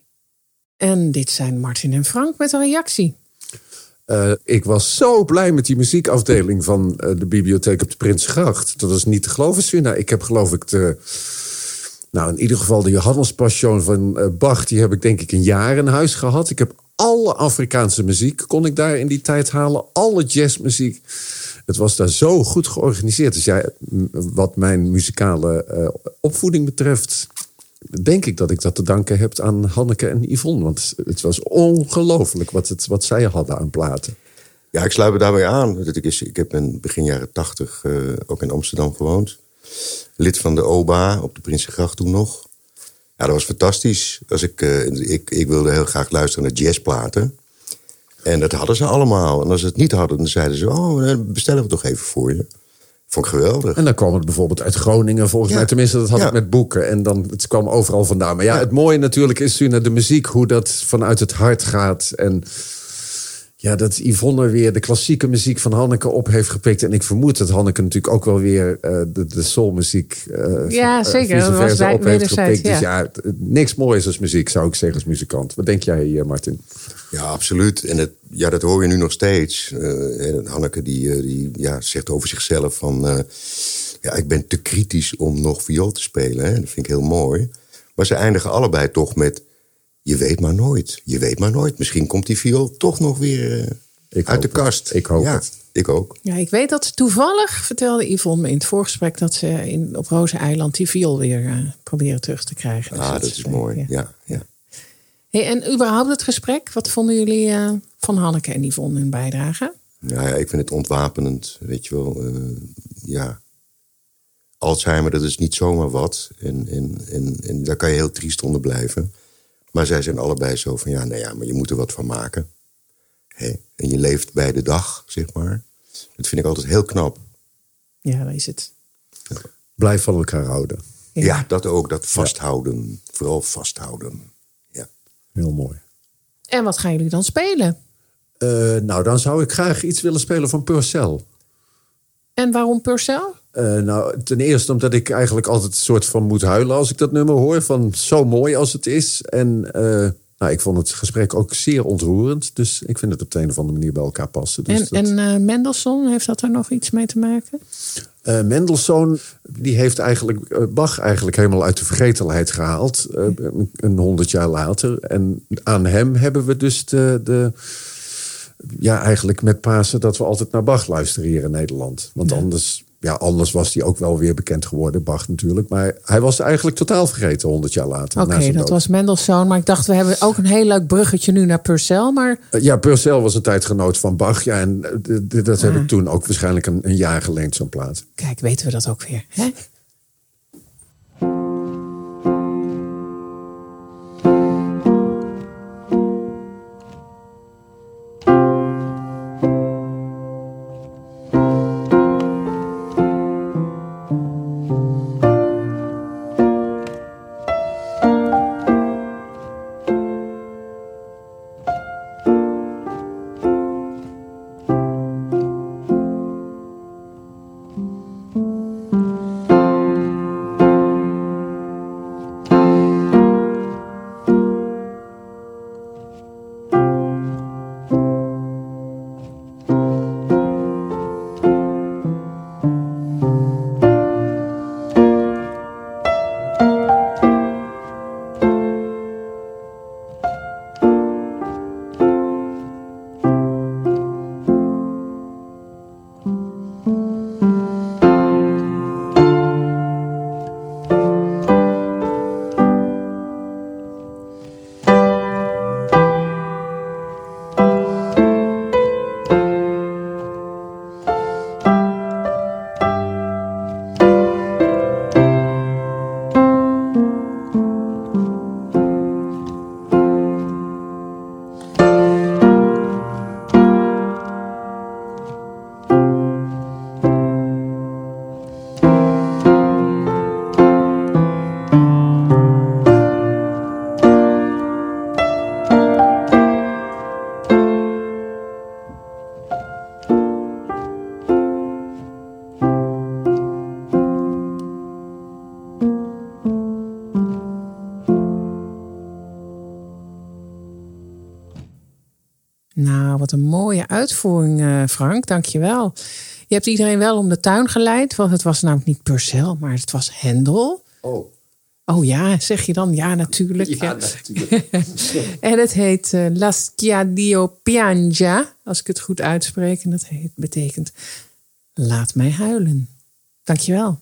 En dit zijn Martin en Frank met een reactie. Ik was zo blij met die muziekafdeling van de bibliotheek op de Prinsengracht. Dat was niet te geloven, Swina. Ik heb geloof ik in ieder geval de Johannes Passion van Bach, die heb ik denk ik een jaar in huis gehad. Ik heb alle Afrikaanse muziek kon ik daar in die tijd halen. Alle jazzmuziek. Het was daar zo goed georganiseerd. Dus ja, wat mijn muzikale opvoeding betreft, denk ik dat ik dat te danken heb aan Hanneke en Yvonne. Want het was ongelooflijk wat zij hadden aan platen. Ja, ik sluit me daarbij aan. Ik heb in begin jaren 80 ook in Amsterdam gewoond. Lid van de OBA op de Prinsengracht toen nog. Ja, dat was fantastisch. Ik wilde heel graag luisteren naar jazzplaten. En dat hadden ze allemaal. En als ze het niet hadden, dan zeiden ze... dan bestellen we toch even voor je. Vond ik geweldig. En dan kwam het bijvoorbeeld uit Groningen, volgens mij. Tenminste, dat had ik met boeken. En dan, het kwam overal vandaan. Maar het mooie natuurlijk is naar de muziek... hoe dat vanuit het hart gaat. En ja, dat Yvonne weer de klassieke muziek van Hanneke op heeft gepikt. En ik vermoed dat Hanneke natuurlijk ook wel weer de soulmuziek... zeker. Dat was op heeft gepikt. Ja. Dus niks moois als muziek, zou ik zeggen, als muzikant. Wat denk jij, Martin? Ja, absoluut. En dat hoor je nu nog steeds. Hanneke die zegt over zichzelf van... ik ben te kritisch om nog viool te spelen. Hè? Dat vind ik heel mooi. Maar ze eindigen allebei toch met... Je weet maar nooit. Je weet maar nooit. Misschien komt die viool toch nog weer uit de kast. Ik hoop het. Ik ook. Ja, ik weet dat toevallig, vertelde Yvonne me in het voorgesprek... dat ze op Rozeneiland die viool weer proberen terug te krijgen. Dus dat is mooi. Ja. Hey, en überhaupt het gesprek, wat vonden jullie van Hanneke en Yvonne hun bijdrage? Ja, ik vind het ontwapenend, weet je wel. Alzheimer, dat is niet zomaar wat. En daar kan je heel triest onder blijven. Maar zij zijn allebei zo van, maar je moet er wat van maken. En je leeft bij de dag, zeg maar. Dat vind ik altijd heel knap. Ja, dat is het. Ja. Blijf van elkaar houden. Ja, dat ook. Dat vasthouden. Ja. Vooral vasthouden. Ja. Heel mooi. En wat gaan jullie dan spelen? Dan zou ik graag iets willen spelen van Purcell. En waarom Purcell? Ten eerste omdat ik eigenlijk altijd een soort van moet huilen als ik dat nummer hoor. Van zo mooi als het is. En ik vond het gesprek ook zeer ontroerend. Dus ik vind het op de een of andere manier bij elkaar passen. Dus en Mendelssohn, heeft dat er nog iets mee te maken? Mendelssohn, die heeft eigenlijk Bach eigenlijk helemaal uit de vergetelheid gehaald. 100 jaar later. En aan hem hebben we dus eigenlijk met Pasen dat we altijd naar Bach luisteren hier in Nederland. Want anders was hij ook wel weer bekend geworden, Bach natuurlijk. Maar hij was eigenlijk totaal vergeten 100 jaar later. Oké, dat was Mendelssohn. Maar ik dacht, we hebben ook een heel leuk bruggetje nu naar Purcell. Maar... Purcell was een tijdgenoot van Bach. Ja, en dat heb ik toen ook waarschijnlijk een jaar geleend, zo'n plaat. Kijk, weten we dat ook weer, hè? Nou, wat een mooie uitvoering, Frank. Dank je wel. Je hebt iedereen wel om de tuin geleid. Want het was namelijk niet Purcell, maar het was Händel. Oh ja, zeg je dan? Ja, natuurlijk. Ja, natuurlijk. En het heet La Sciadio Piangia, als ik het goed uitspreek. En dat betekent laat mij huilen. Dank je wel.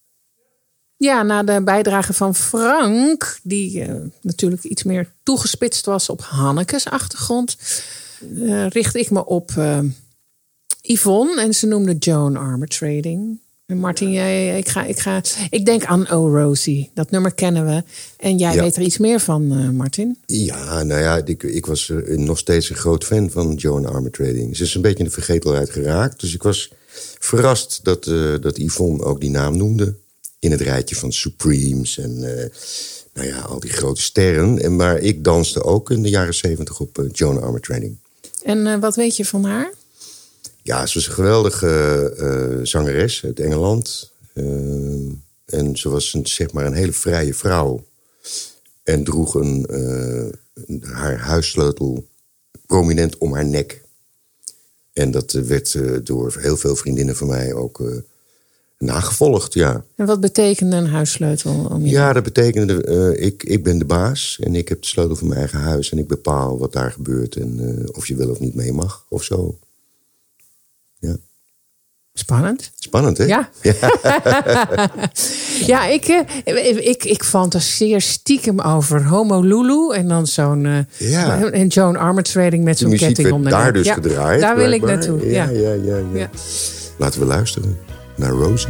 Ja, na de bijdrage van Frank, die natuurlijk iets meer toegespitst was op Hannekes achtergrond, richt ik me op Yvonne. En ze noemde Joan Armatrading. En Martin, ik denk aan Oh Rosie. Dat nummer kennen we. En jij weet er iets meer van, Martin? Ja, nou ja, ik was nog steeds een groot fan van Joan Armatrading. Ze is een beetje in de vergetelheid geraakt. Dus ik was verrast dat Yvonne ook die naam noemde. In het rijtje van Supremes en al die grote sterren. Maar ik danste ook in de jaren 70 op Joan Armatrading. En wat weet je van haar? Ja, ze was een geweldige zangeres uit Engeland. En ze was een hele vrije vrouw. En droeg haar huissleutel prominent om haar nek. En dat werd door heel veel vriendinnen van mij ook nagevolgd, ja. En wat betekende een huissleutel? Ja, dat betekende, ik ben de baas en ik heb de sleutel van mijn eigen huis. En ik bepaal wat daar gebeurt en of je wel of niet mee mag of zo. Ja. Spannend. Spannend, hè? Ja. Ja, ik fantaseer stiekem over Homo Lulu en dan zo'n... En Joan Armatrading met zo'n ketting om de nek. Daar dus gedraaid. Daar wil ik naartoe. Ja. Laten we luisteren naar Rosie.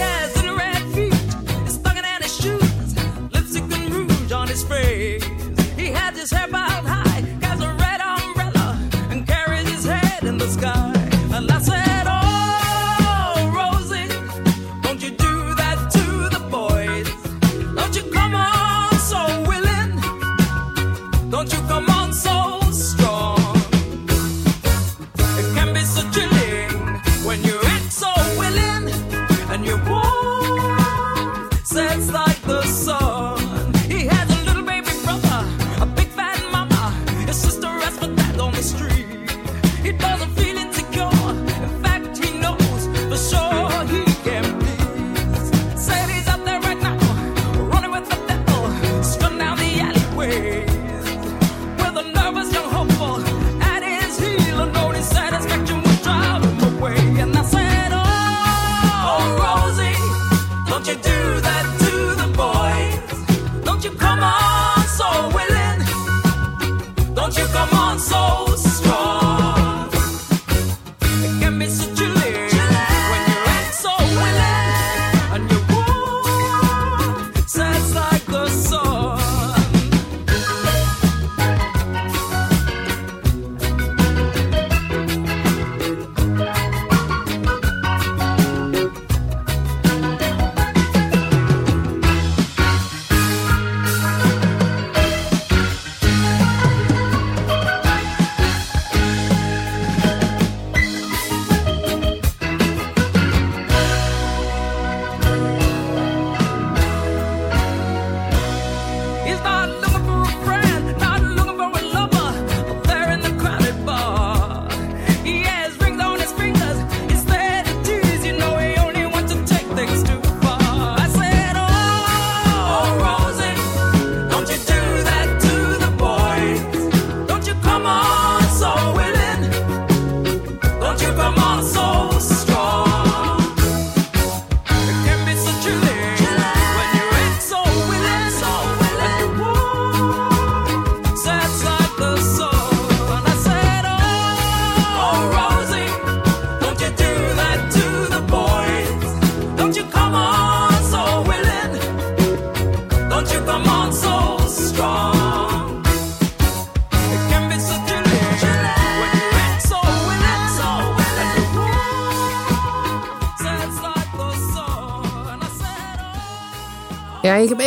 Ja, ik heb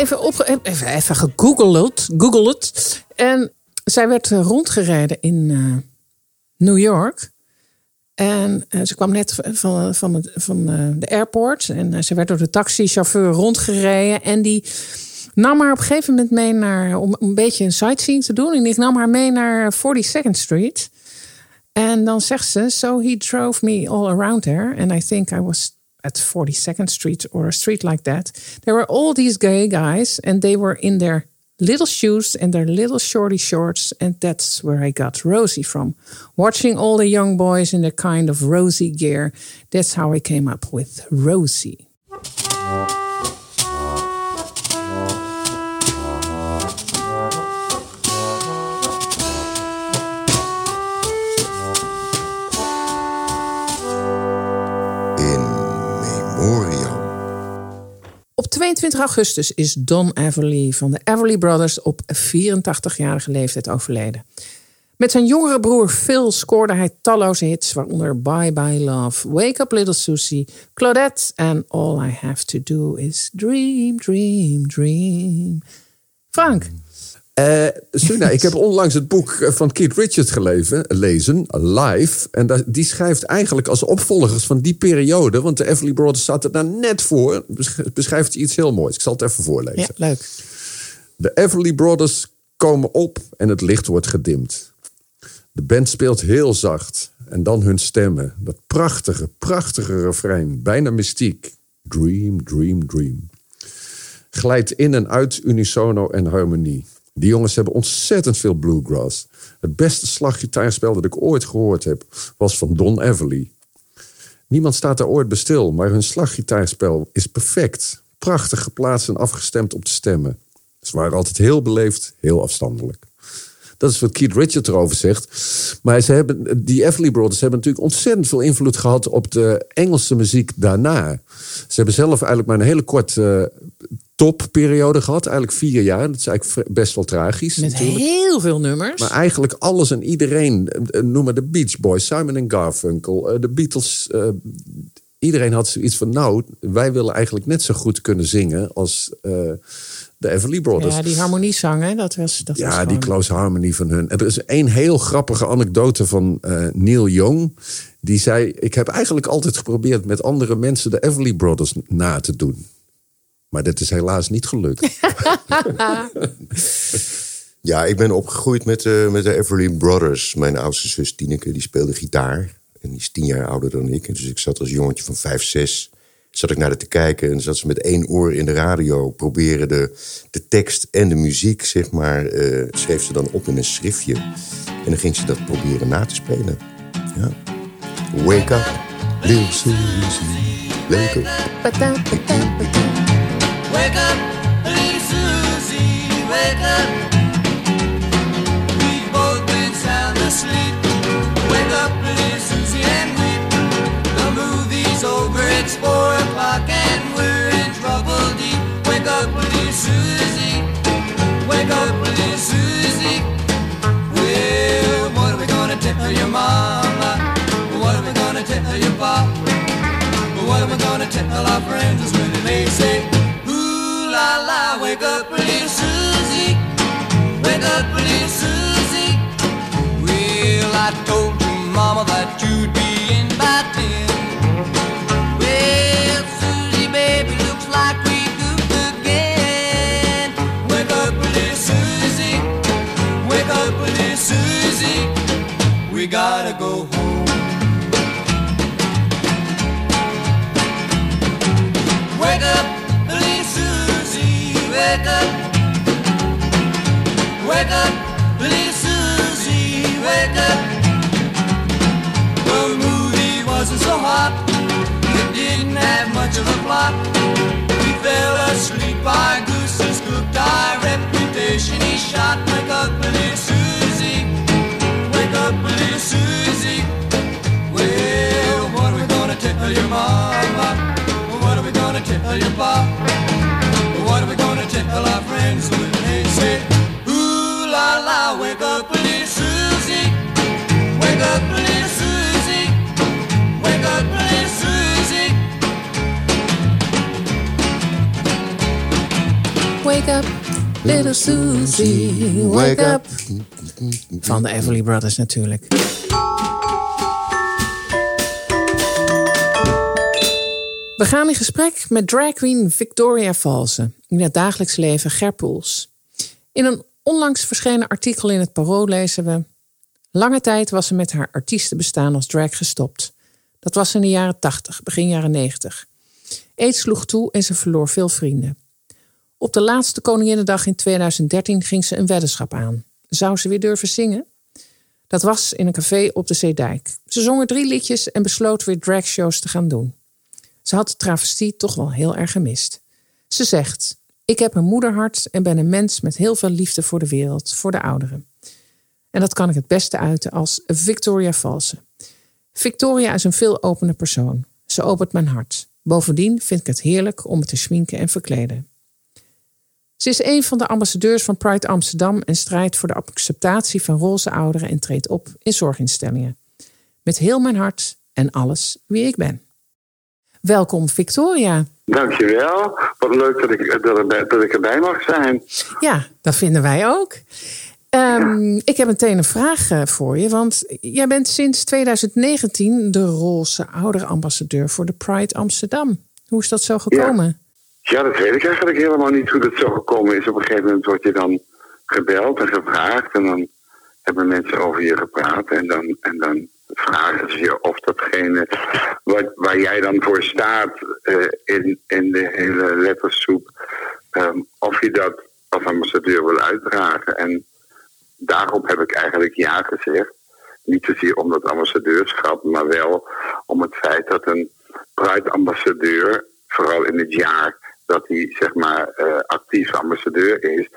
even gegoogeld. En zij werd rondgereden in New York. En ze kwam net van de airport. En ze werd door de taxichauffeur rondgereden. En die nam haar op een gegeven moment mee naar... om een beetje een sightseeing te doen. En die nam haar mee naar 42nd Street. En dan zegt ze... So he drove me all around there. And I think I was... at 42nd Street or a street like that, there were all these gay guys and they were in their little shoes and their little shorty shorts, and that's where I got Rosie from. Watching all the young boys in their kind of rosy gear, that's how I came up with Rosie. Memoria. 22 augustus is Don Everly van de Everly Brothers op 84-jarige leeftijd overleden. Met zijn jongere broer Phil scoorde hij talloze hits, waaronder Bye Bye Love, Wake Up Little Susie, Claudette en All I Have to Do is Dream, Dream, Dream. Frank? Suna, ik heb onlangs het boek van Keith Richards gelezen, Live. En die schrijft eigenlijk als opvolgers van die periode, want de Everly Brothers zaten daar net voor, beschrijft hij iets heel moois. Ik zal het even voorlezen. Ja, leuk. De Everly Brothers komen op en het licht wordt gedimd. De band speelt heel zacht. En dan hun stemmen. Dat prachtige refrein. Bijna mystiek. Dream, dream, dream. Glijdt in en uit unisono en harmonie. Die jongens hebben ontzettend veel bluegrass. Het beste slaggitaarspel dat ik ooit gehoord heb was van Don Everly. Niemand staat daar ooit bij stil, maar hun slaggitaarspel is perfect. Prachtig geplaatst en afgestemd op de stemmen. Ze waren altijd heel beleefd, heel afstandelijk. Dat is wat Keith Richards erover zegt. Maar die Everly Brothers hebben natuurlijk ontzettend veel invloed gehad op de Engelse muziek daarna. Ze hebben zelf eigenlijk maar een hele korte topperiode gehad. Eigenlijk 4 jaar. Dat is eigenlijk best wel tragisch. Met natuurlijk heel veel nummers. Maar eigenlijk alles en iedereen. Noem maar de Beach Boys, Simon & Garfunkel, de Beatles. Iedereen had zoiets van, wij willen eigenlijk net zo goed kunnen zingen als de Everly Brothers. Ja, die harmoniezang, hè? Dat was die gewoon close harmony van hun. En er is één heel grappige anekdote van Neil Young. Die zei, ik heb eigenlijk altijd geprobeerd met andere mensen de Everly Brothers na te doen. Maar dat is helaas niet gelukt. Ja, ik ben opgegroeid met de Everly Brothers. Mijn oudste zus Tineke, die speelde gitaar. En die is 10 jaar ouder dan ik. En dus ik zat als jongetje van 5, 6... zat ik naar haar te kijken en zat ze met 1 oor in de radio. Proberen de tekst en de muziek, zeg maar, schreef ze dan op in een schriftje. En dan ging ze dat proberen na te spelen. Ja. Wake up, little Susie. Wake up. Wake up, little Susie, wake up. We've both been sound asleep. Wake up, little Susie, and weep. The movie's over, it's 4 o'clock and we're in trouble deep. Wake up, little Susie, wake up, little Susie. Well, what are we gonna tell your mama? What are we gonna tell your papa? What are we gonna tell our friends when they say, ooh la la, wake up, little Susie, wake up, little Susie. Well, I told your mama that you'd be in by 10. Well, Susie, baby, looks like we goofed again. Wake up, little Susie, wake up, little Susie. We gotta go home. Wake up, little Susie, wake up. Wake up, little Susie, wake up. The movie wasn't so hot, it didn't have much of a plot. We fell asleep, our gooses cooked, our reputation he shot. Wake up, little Susie, wake up, little Susie. Well, what are we gonna tell your mama? What are we gonna tell your pop? What are we gonna tell our friends when they say, ooh la la, wake up, little Susie, wake up, little Susie, wake up, little Susie. Wake up, little Susie, wake up. Van de Everly Brothers natuurlijk. We gaan in gesprek met drag queen Victoria Valse. In het dagelijks leven Ger Poels. In een onlangs verschenen artikel in het Parool lezen we: lange tijd was ze met haar artiestenbestaan als drag gestopt. Dat was in de jaren 80, begin jaren 90. AIDS sloeg toe en ze verloor veel vrienden. Op de laatste Koninginnedag in 2013 ging ze een weddenschap aan. Zou ze weer durven zingen? Dat was in een café op de Zeedijk. Ze zong er 3 liedjes en besloot weer dragshows te gaan doen. Ze had de travestie toch wel heel erg gemist. Ze zegt: ik heb een moederhart en ben een mens met heel veel liefde voor de wereld, voor de ouderen. En dat kan ik het beste uiten als Victoria Valse. Victoria is een veelopende persoon. Ze opent mijn hart. Bovendien vind ik het heerlijk om me te schminken en verkleden. Ze is een van de ambassadeurs van Pride Amsterdam en strijdt voor de acceptatie van roze ouderen en treedt op in zorginstellingen. Met heel mijn hart en alles wie ik ben. Welkom, Victoria. Dankjewel. Wat leuk dat ik erbij mag zijn. Ja, dat vinden wij ook. Ik heb meteen een vraag voor je. Want jij bent sinds 2019 de roze ouderenambassadeur voor de Pride Amsterdam. Hoe is dat zo gekomen? Ja, dat weet ik eigenlijk helemaal niet hoe dat zo gekomen is. Op een gegeven moment word je dan gebeld en gevraagd. En dan hebben mensen over je gepraat. En dan vragen ze je of datgene waar jij dan voor staat in de hele lettersoep, of je dat als ambassadeur wil uitdragen. En daarom heb ik eigenlijk ja gezegd. Niet zozeer om dat ambassadeurschap, maar wel om het feit dat een Pride-ambassadeur, vooral in het jaar dat hij zeg maar actief ambassadeur is,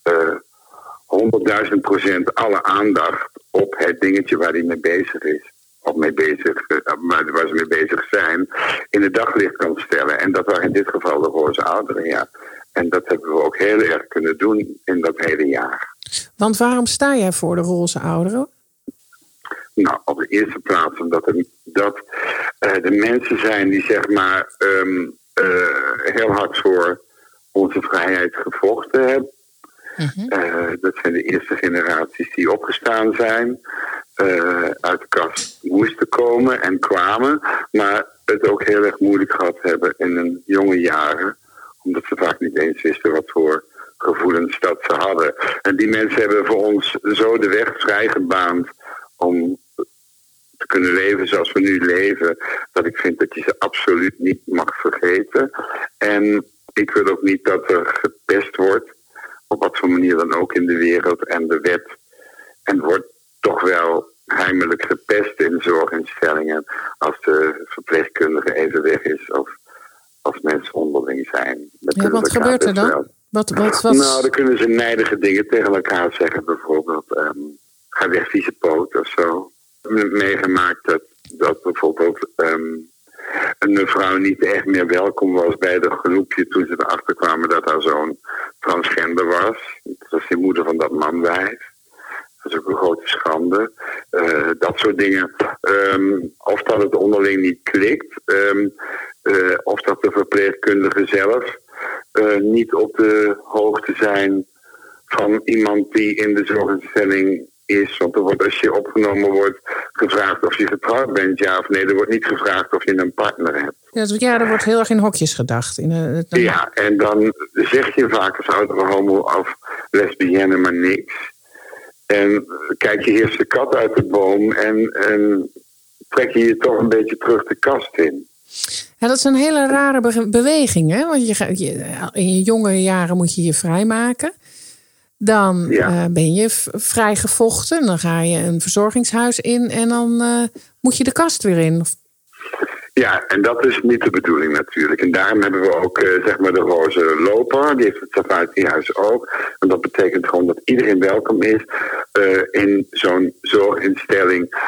100.000% alle aandacht op het dingetje waar hij mee bezig is, of waar ze mee bezig zijn, in het daglicht kan stellen. En dat waren in dit geval de roze ouderen, ja. En dat hebben we ook heel erg kunnen doen in dat hele jaar. Want waarom sta jij voor de roze ouderen? Nou, op de eerste plaats omdat de mensen zijn die zeg maar heel hard voor onze vrijheid gevochten hebben. Mm-hmm. Dat zijn de eerste generaties die opgestaan zijn, uit de kast moesten komen en kwamen, maar het ook heel erg moeilijk gehad hebben in hun jonge jaren, omdat ze vaak niet eens wisten wat voor gevoelens dat ze hadden. En die mensen hebben voor ons zo de weg vrijgebaand om te kunnen leven zoals we nu leven, dat ik vind dat je ze absoluut niet mag vergeten. En ik wil ook niet dat er gepest wordt, op wat voor manier dan ook in de wereld en de wet. En wordt toch wel heimelijk gepest in zorginstellingen als de verpleegkundige even weg is of als mensen onderling zijn. Ja, wat gebeurt er dan? Wat? Nou, dan kunnen ze nijdige dingen tegen elkaar zeggen. Bijvoorbeeld, ga weg vieze poot of zo. Ik heb meegemaakt dat bijvoorbeeld een mevrouw niet echt meer welkom was bij de groepje toen ze erachter kwamen dat haar zoon transgender was. Dat was de moeder van dat manwijf. Dat is ook een grote schande. Dat soort dingen. Of dat het onderling niet klikt. Of dat de verpleegkundigen zelf niet op de hoogte zijn van iemand die in de zorginstelling is. Want er wordt, als je opgenomen wordt, gevraagd of je getrouwd bent, ja of nee. Er wordt niet gevraagd of je een partner hebt. Ja, er wordt heel erg in hokjes gedacht. Ja, en dan zeg je vaak als oudere homo of lesbienne maar niks. En kijk je eerst de kat uit de boom en trek je je toch een beetje terug de kast in. Ja, dat is een hele rare beweging, hè? Want in je jonge jaren moet je je vrijmaken. Dan ben je vrijgevochten. Dan ga je een verzorgingshuis in en dan moet je de kast weer in. Ja, en dat is niet de bedoeling natuurlijk. En daarom hebben we ook zeg maar de roze loper. Die heeft het safari-huis ook. En dat betekent gewoon dat iedereen welkom is in zo'n zorginstelling.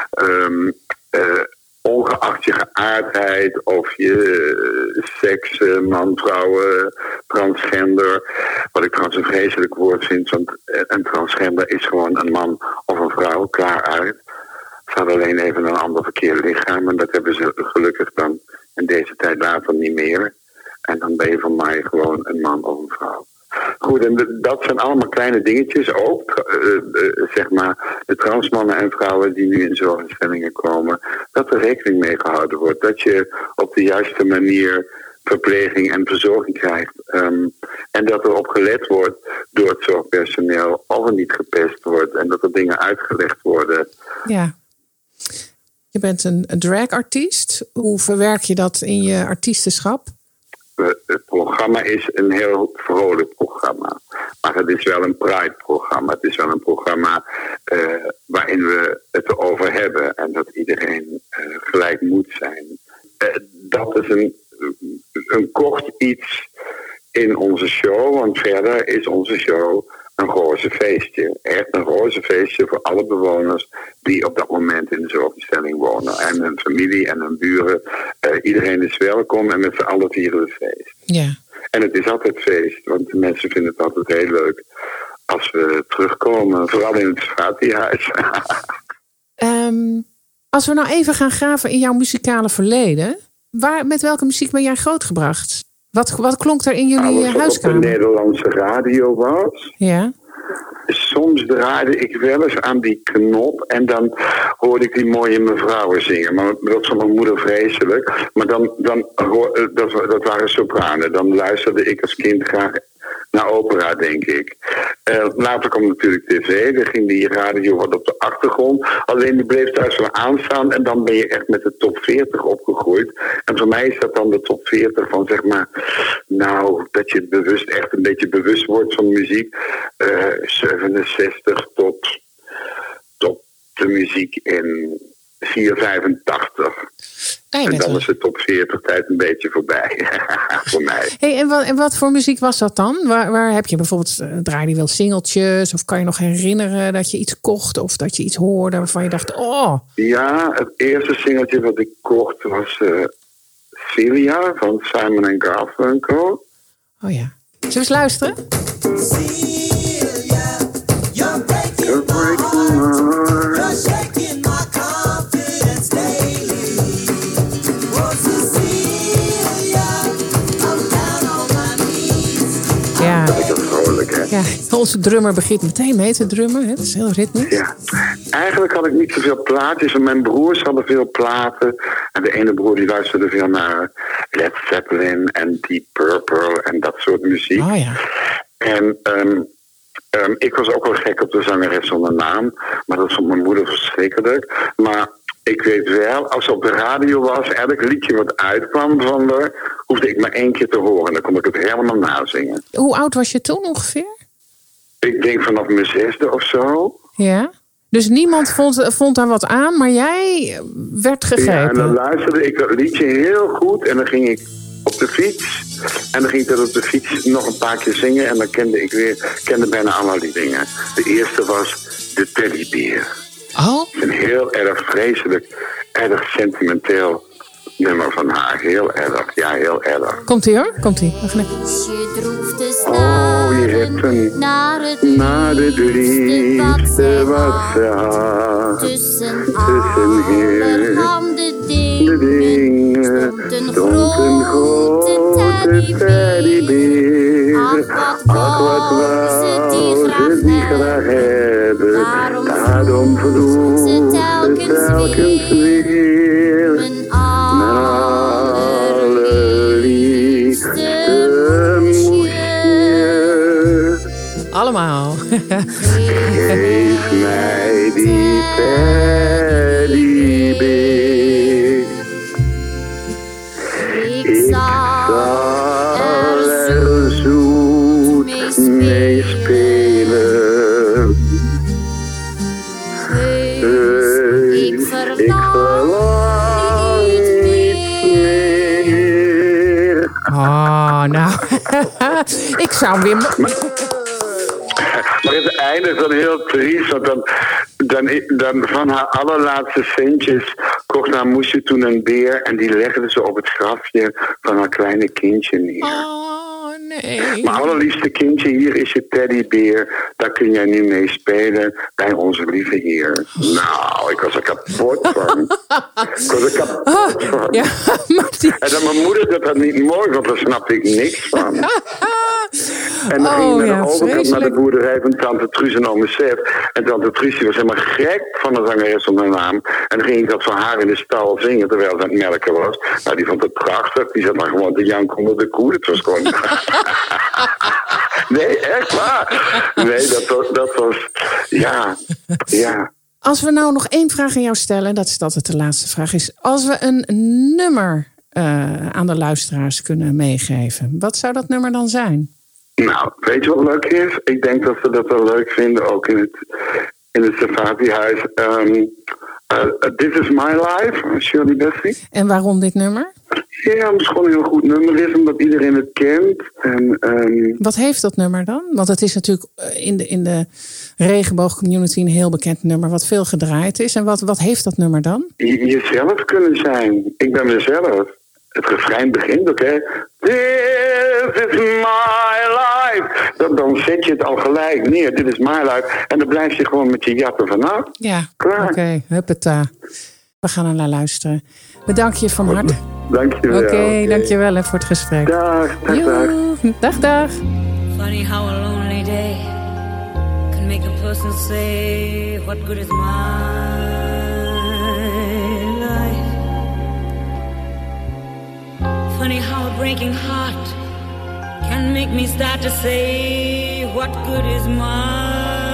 Ongeacht je geaardheid of je seks, man, vrouw, transgender. Wat ik trouwens een vreselijk woord vind. Want een transgender is gewoon een man of een vrouw, klaar uit. Ze hadden alleen even een ander verkeerd lichaam. En dat hebben ze gelukkig dan in deze tijd later niet meer. En dan ben je voor mij gewoon een man of een vrouw. Goed, en dat zijn allemaal kleine dingetjes ook. Zeg maar de transmannen en vrouwen die nu in zorginstellingen komen. Dat er rekening mee gehouden wordt. Dat je op de juiste manier verpleging en verzorging krijgt. En dat er op gelet wordt door het zorgpersoneel of er niet gepest wordt. En dat er dingen uitgelegd worden. Ja. Je bent een dragartiest. Hoe verwerk je dat in je artiestenschap? Het programma is een heel vrolijk programma. Maar het is wel een Pride-programma. Het is wel een programma waarin we het erover hebben. En dat iedereen gelijk moet zijn. Dat is een kort iets in onze show. Want verder is onze show een roze feestje. Echt een roze feestje voor alle bewoners die op dat moment in de zorginstelling wonen. En hun familie en hun buren. Iedereen is welkom en met z'n allen vieren we feest. Ja. En het is altijd feest, want de mensen vinden het altijd heel leuk als we terugkomen. Vooral in het Safati-huis. Als we nou even gaan graven in jouw muzikale verleden. Met welke muziek ben jij grootgebracht? Wat klonk er in jullie huiskamer? Als ik op de Nederlandse radio was. Ja. Soms draaide ik wel eens aan die knop en dan hoorde ik die mooie mevrouwen zingen. Maar dat vond mijn moeder vreselijk. Maar dat waren sopranen. Dan luisterde ik als kind graag naar opera, denk ik. Later kwam natuurlijk tv. Dan ging die radio wat op de achtergrond. Alleen die bleef thuis wel aanstaan. En dan ben je echt met de top 40 opgegroeid. En voor mij is dat dan de top 40 van zeg maar... Nou, dat je echt een beetje bewust wordt van muziek. 67 tot de muziek in 485. En dan is de top 40 tijd een beetje voorbij. Voor mij. Hey, en wat voor muziek was dat dan? Waar heb je bijvoorbeeld, draai je wel singeltjes? Of kan je nog herinneren dat je iets kocht? Of dat je iets hoorde waarvan je dacht, oh. Ja, het eerste singeltje wat ik kocht was Celia van Simon & Garfunkel. Oh ja. Zullen we eens luisteren? Celia, you're breaking my heart. You're shaking my confidence daily. Oh, Cecilia, I'm down on my knees. Ja. Dat is dat vrolijk, hè? Ja, onze drummer begint meteen mee te drummen. Het is heel ritmisch. Ja. Eigenlijk had ik niet zoveel plaatjes. Want mijn broers hadden veel platen. En de ene broer die luisterde veel naar Led Zeppelin en Deep Purple en dat soort muziek. Oh ja. En ik was ook wel gek op de zangeres zonder naam. Maar dat vond mijn moeder verschrikkelijk. Maar ik weet wel, als ze op de radio was, elk liedje wat uitkwam van haar, hoefde ik maar 1 keer te horen. Dan kon ik het helemaal nazingen. Hoe oud was je toen ongeveer? Ik denk vanaf mijn 6e of zo. Ja. Dus niemand vond daar wat aan, maar jij werd gegrepen. Ja, en dan luisterde ik dat liedje heel goed en dan ging ik op de fiets. En dan ging ik dat op de fiets nog een paar keer zingen en dan kende bijna allemaal die dingen. De eerste was De Teddybeer. Oh? Een heel erg vreselijk, erg sentimenteel nummer van haar. Heel erg, ja, heel erg. Komt-ie hoor, komt-ie. Je droef te Oh, je hebt een naar de liefde wat ze had. tussen allerhande de dingen stond een grote teddybeer. Ach, wat wou ze die graag hebben. Daarom vroeg ze telkens weer. Mijn allerliefste moesje. Allemaal. Geef mij die teddybeer. Ik zal er zoet mee spelen. Ik verlang niet meer. Oh, nou. Ik zou weer... Maar het einde is dan heel triest, want dan van haar allerlaatste centjes kocht haar moesje toen een beer en die legde ze op het grafje van haar kleine kindje neer. Oh, nee. Mijn allerliefste kindje, hier is je teddybeer. Daar kun jij nu mee spelen bij onze lieve Heer. Nou, ik was er kapot van. Ja, maar die... En dan mijn moeder, dat was niet mooi, want daar snapte ik niks van. En dan ging ik naar de overkant naar de boerderij van tante Truus en ome Sef. En tante Truus die was helemaal gek van de zangeres om haar naam. En dan ging ik dat voor haar in de stal zingen terwijl ze aan het melken was. Nou, die vond het prachtig. Die zat maar gewoon te janken onder de koe. Het was gewoon... Nee, echt waar. Nee, dat was... Ja. Als we nou nog 1 vraag aan jou stellen, dat is altijd de laatste vraag, is als we een nummer aan de luisteraars kunnen meegeven, wat zou dat nummer dan zijn? Nou, weet je wat leuk is? Ik denk dat ze dat wel leuk vinden, ook in het Safati-huis. This is My Life, Shirley Bassey. En waarom dit nummer? Ja, omdat het gewoon een heel goed nummer is, omdat iedereen het kent. En, Wat heeft dat nummer dan? Want het is natuurlijk in de regenboogcommunity een heel bekend nummer, wat veel gedraaid is. En wat heeft dat nummer dan? Jezelf kunnen zijn. Ik ben mezelf. Het refrein begint ook, hè. This is my life. Dan zet je het al gelijk neer. Dit is my life. En dan blijf je gewoon met je jappen vanaf. Ja, klaar. Oké, huppata. We gaan er naar luisteren. Bedank je van harte. Dankjewel. Oké, dankjewel hè, voor het gesprek. Dag. Dag. Funny how a lonely day can make a person say, what good is my life? Funny how a breaking heart can make me start to say, what good is my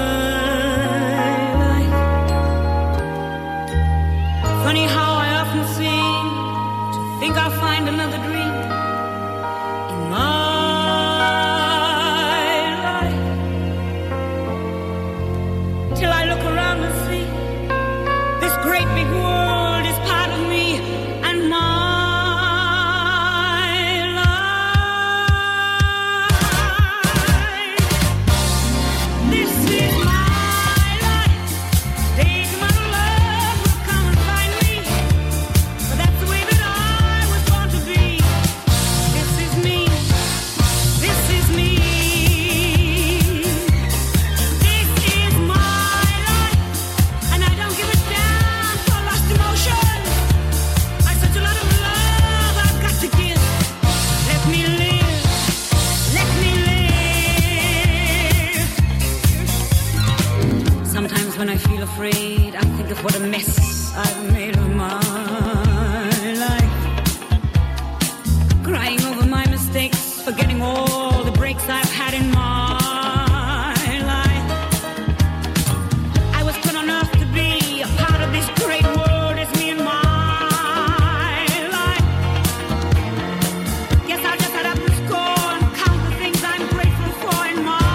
life? Funny how I often seem to think I'll find another dream in my till I look around and see this great big world is part of me and my life. This is my life. Days of my love will come and find me, but that's the way that I was born to be. This is me. This is me. When I feel afraid, I think of what a mess I've made of my life. Crying over my mistakes, forgetting all the breaks I've had in my life. I was put on earth to be a part of this great world. It's me and my life. Guess I'll just add up the score and count the things I'm grateful for in my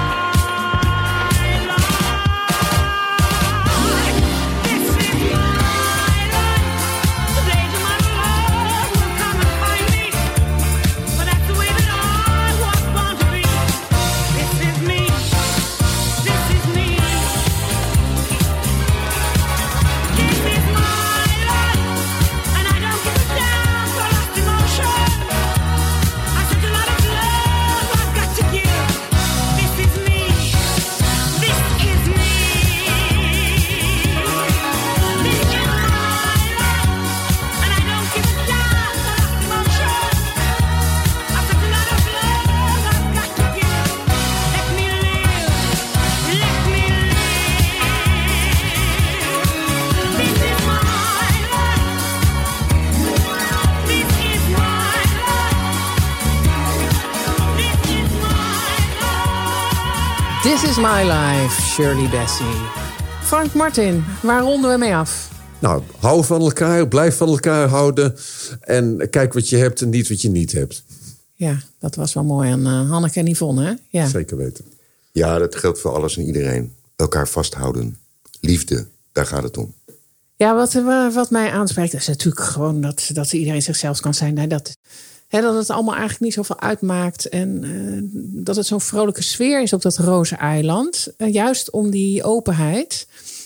This is my life, Shirley Bassey. Frank Martin, waar ronden we mee af? Nou, hou van elkaar, blijf van elkaar houden. En kijk wat je hebt en niet wat je niet hebt. Ja, dat was wel mooi aan Hanneke en Yvonne, hè? Ja. Zeker weten. Ja, dat geldt voor alles en iedereen. Elkaar vasthouden. Liefde, daar gaat het om. Ja, wat mij aanspreekt is natuurlijk gewoon dat iedereen zichzelf kan zijn. Dat het allemaal eigenlijk niet zoveel uitmaakt. En dat het zo'n vrolijke sfeer is op dat roze eiland. Juist om die openheid.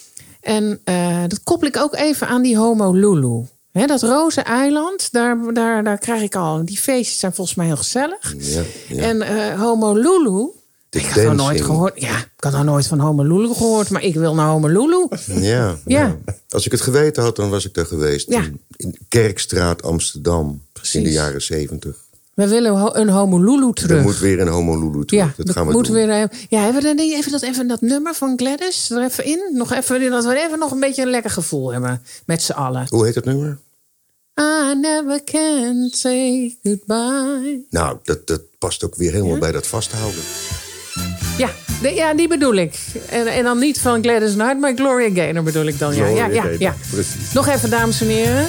En dat koppel ik ook even aan die Honolulu. Dat roze eiland, daar krijg ik al. Die feestjes zijn volgens mij heel gezellig. Ja. En Honolulu... Ik had nog nooit gehoord. Ja, ik had nog nooit van Honolulu gehoord, maar ik wil naar Honolulu. Ja. Als ik het geweten had, dan was ik daar geweest. Ja. In Kerkstraat, Amsterdam. Precies. In de jaren 70. We willen een Honolulu terug. Er moet weer een Honolulu terug. Ja, dat gaan we doen. Hebben we even dat nummer van Gladys er even in? Nog even, dat we even nog een beetje een lekker gevoel hebben met z'n allen. Hoe heet dat nummer? I never can say goodbye. Nou, dat past ook weer helemaal bij dat vasthouden. Ja, die bedoel ik. En dan niet van Gladys Knight, maar Gloria Gaynor bedoel ik dan. Ja. Precies. Nog even, dames en heren.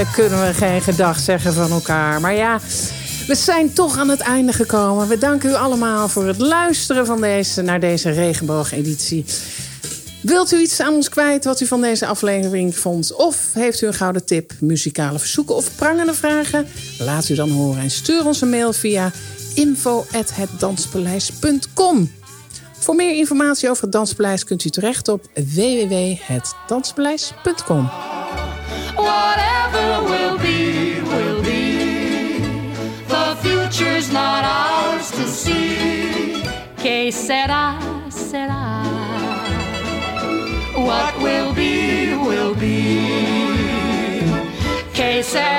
Eigenlijk kunnen we geen gedag zeggen van elkaar. Maar ja, we zijn toch aan het einde gekomen. We danken u allemaal voor het luisteren naar deze regenboogeditie. Wilt u iets aan ons kwijt wat u van deze aflevering vond? Of heeft u een gouden tip, muzikale verzoeken of prangende vragen? Laat u dan horen en stuur ons een mail via info@hetdanspaleis.com. Voor meer informatie over het Danspaleis kunt u terecht op www.hetdanspaleis.com. Whatever will be, will be. The future's not ours to see. Que sera, sera. What will be, will be. Que sera.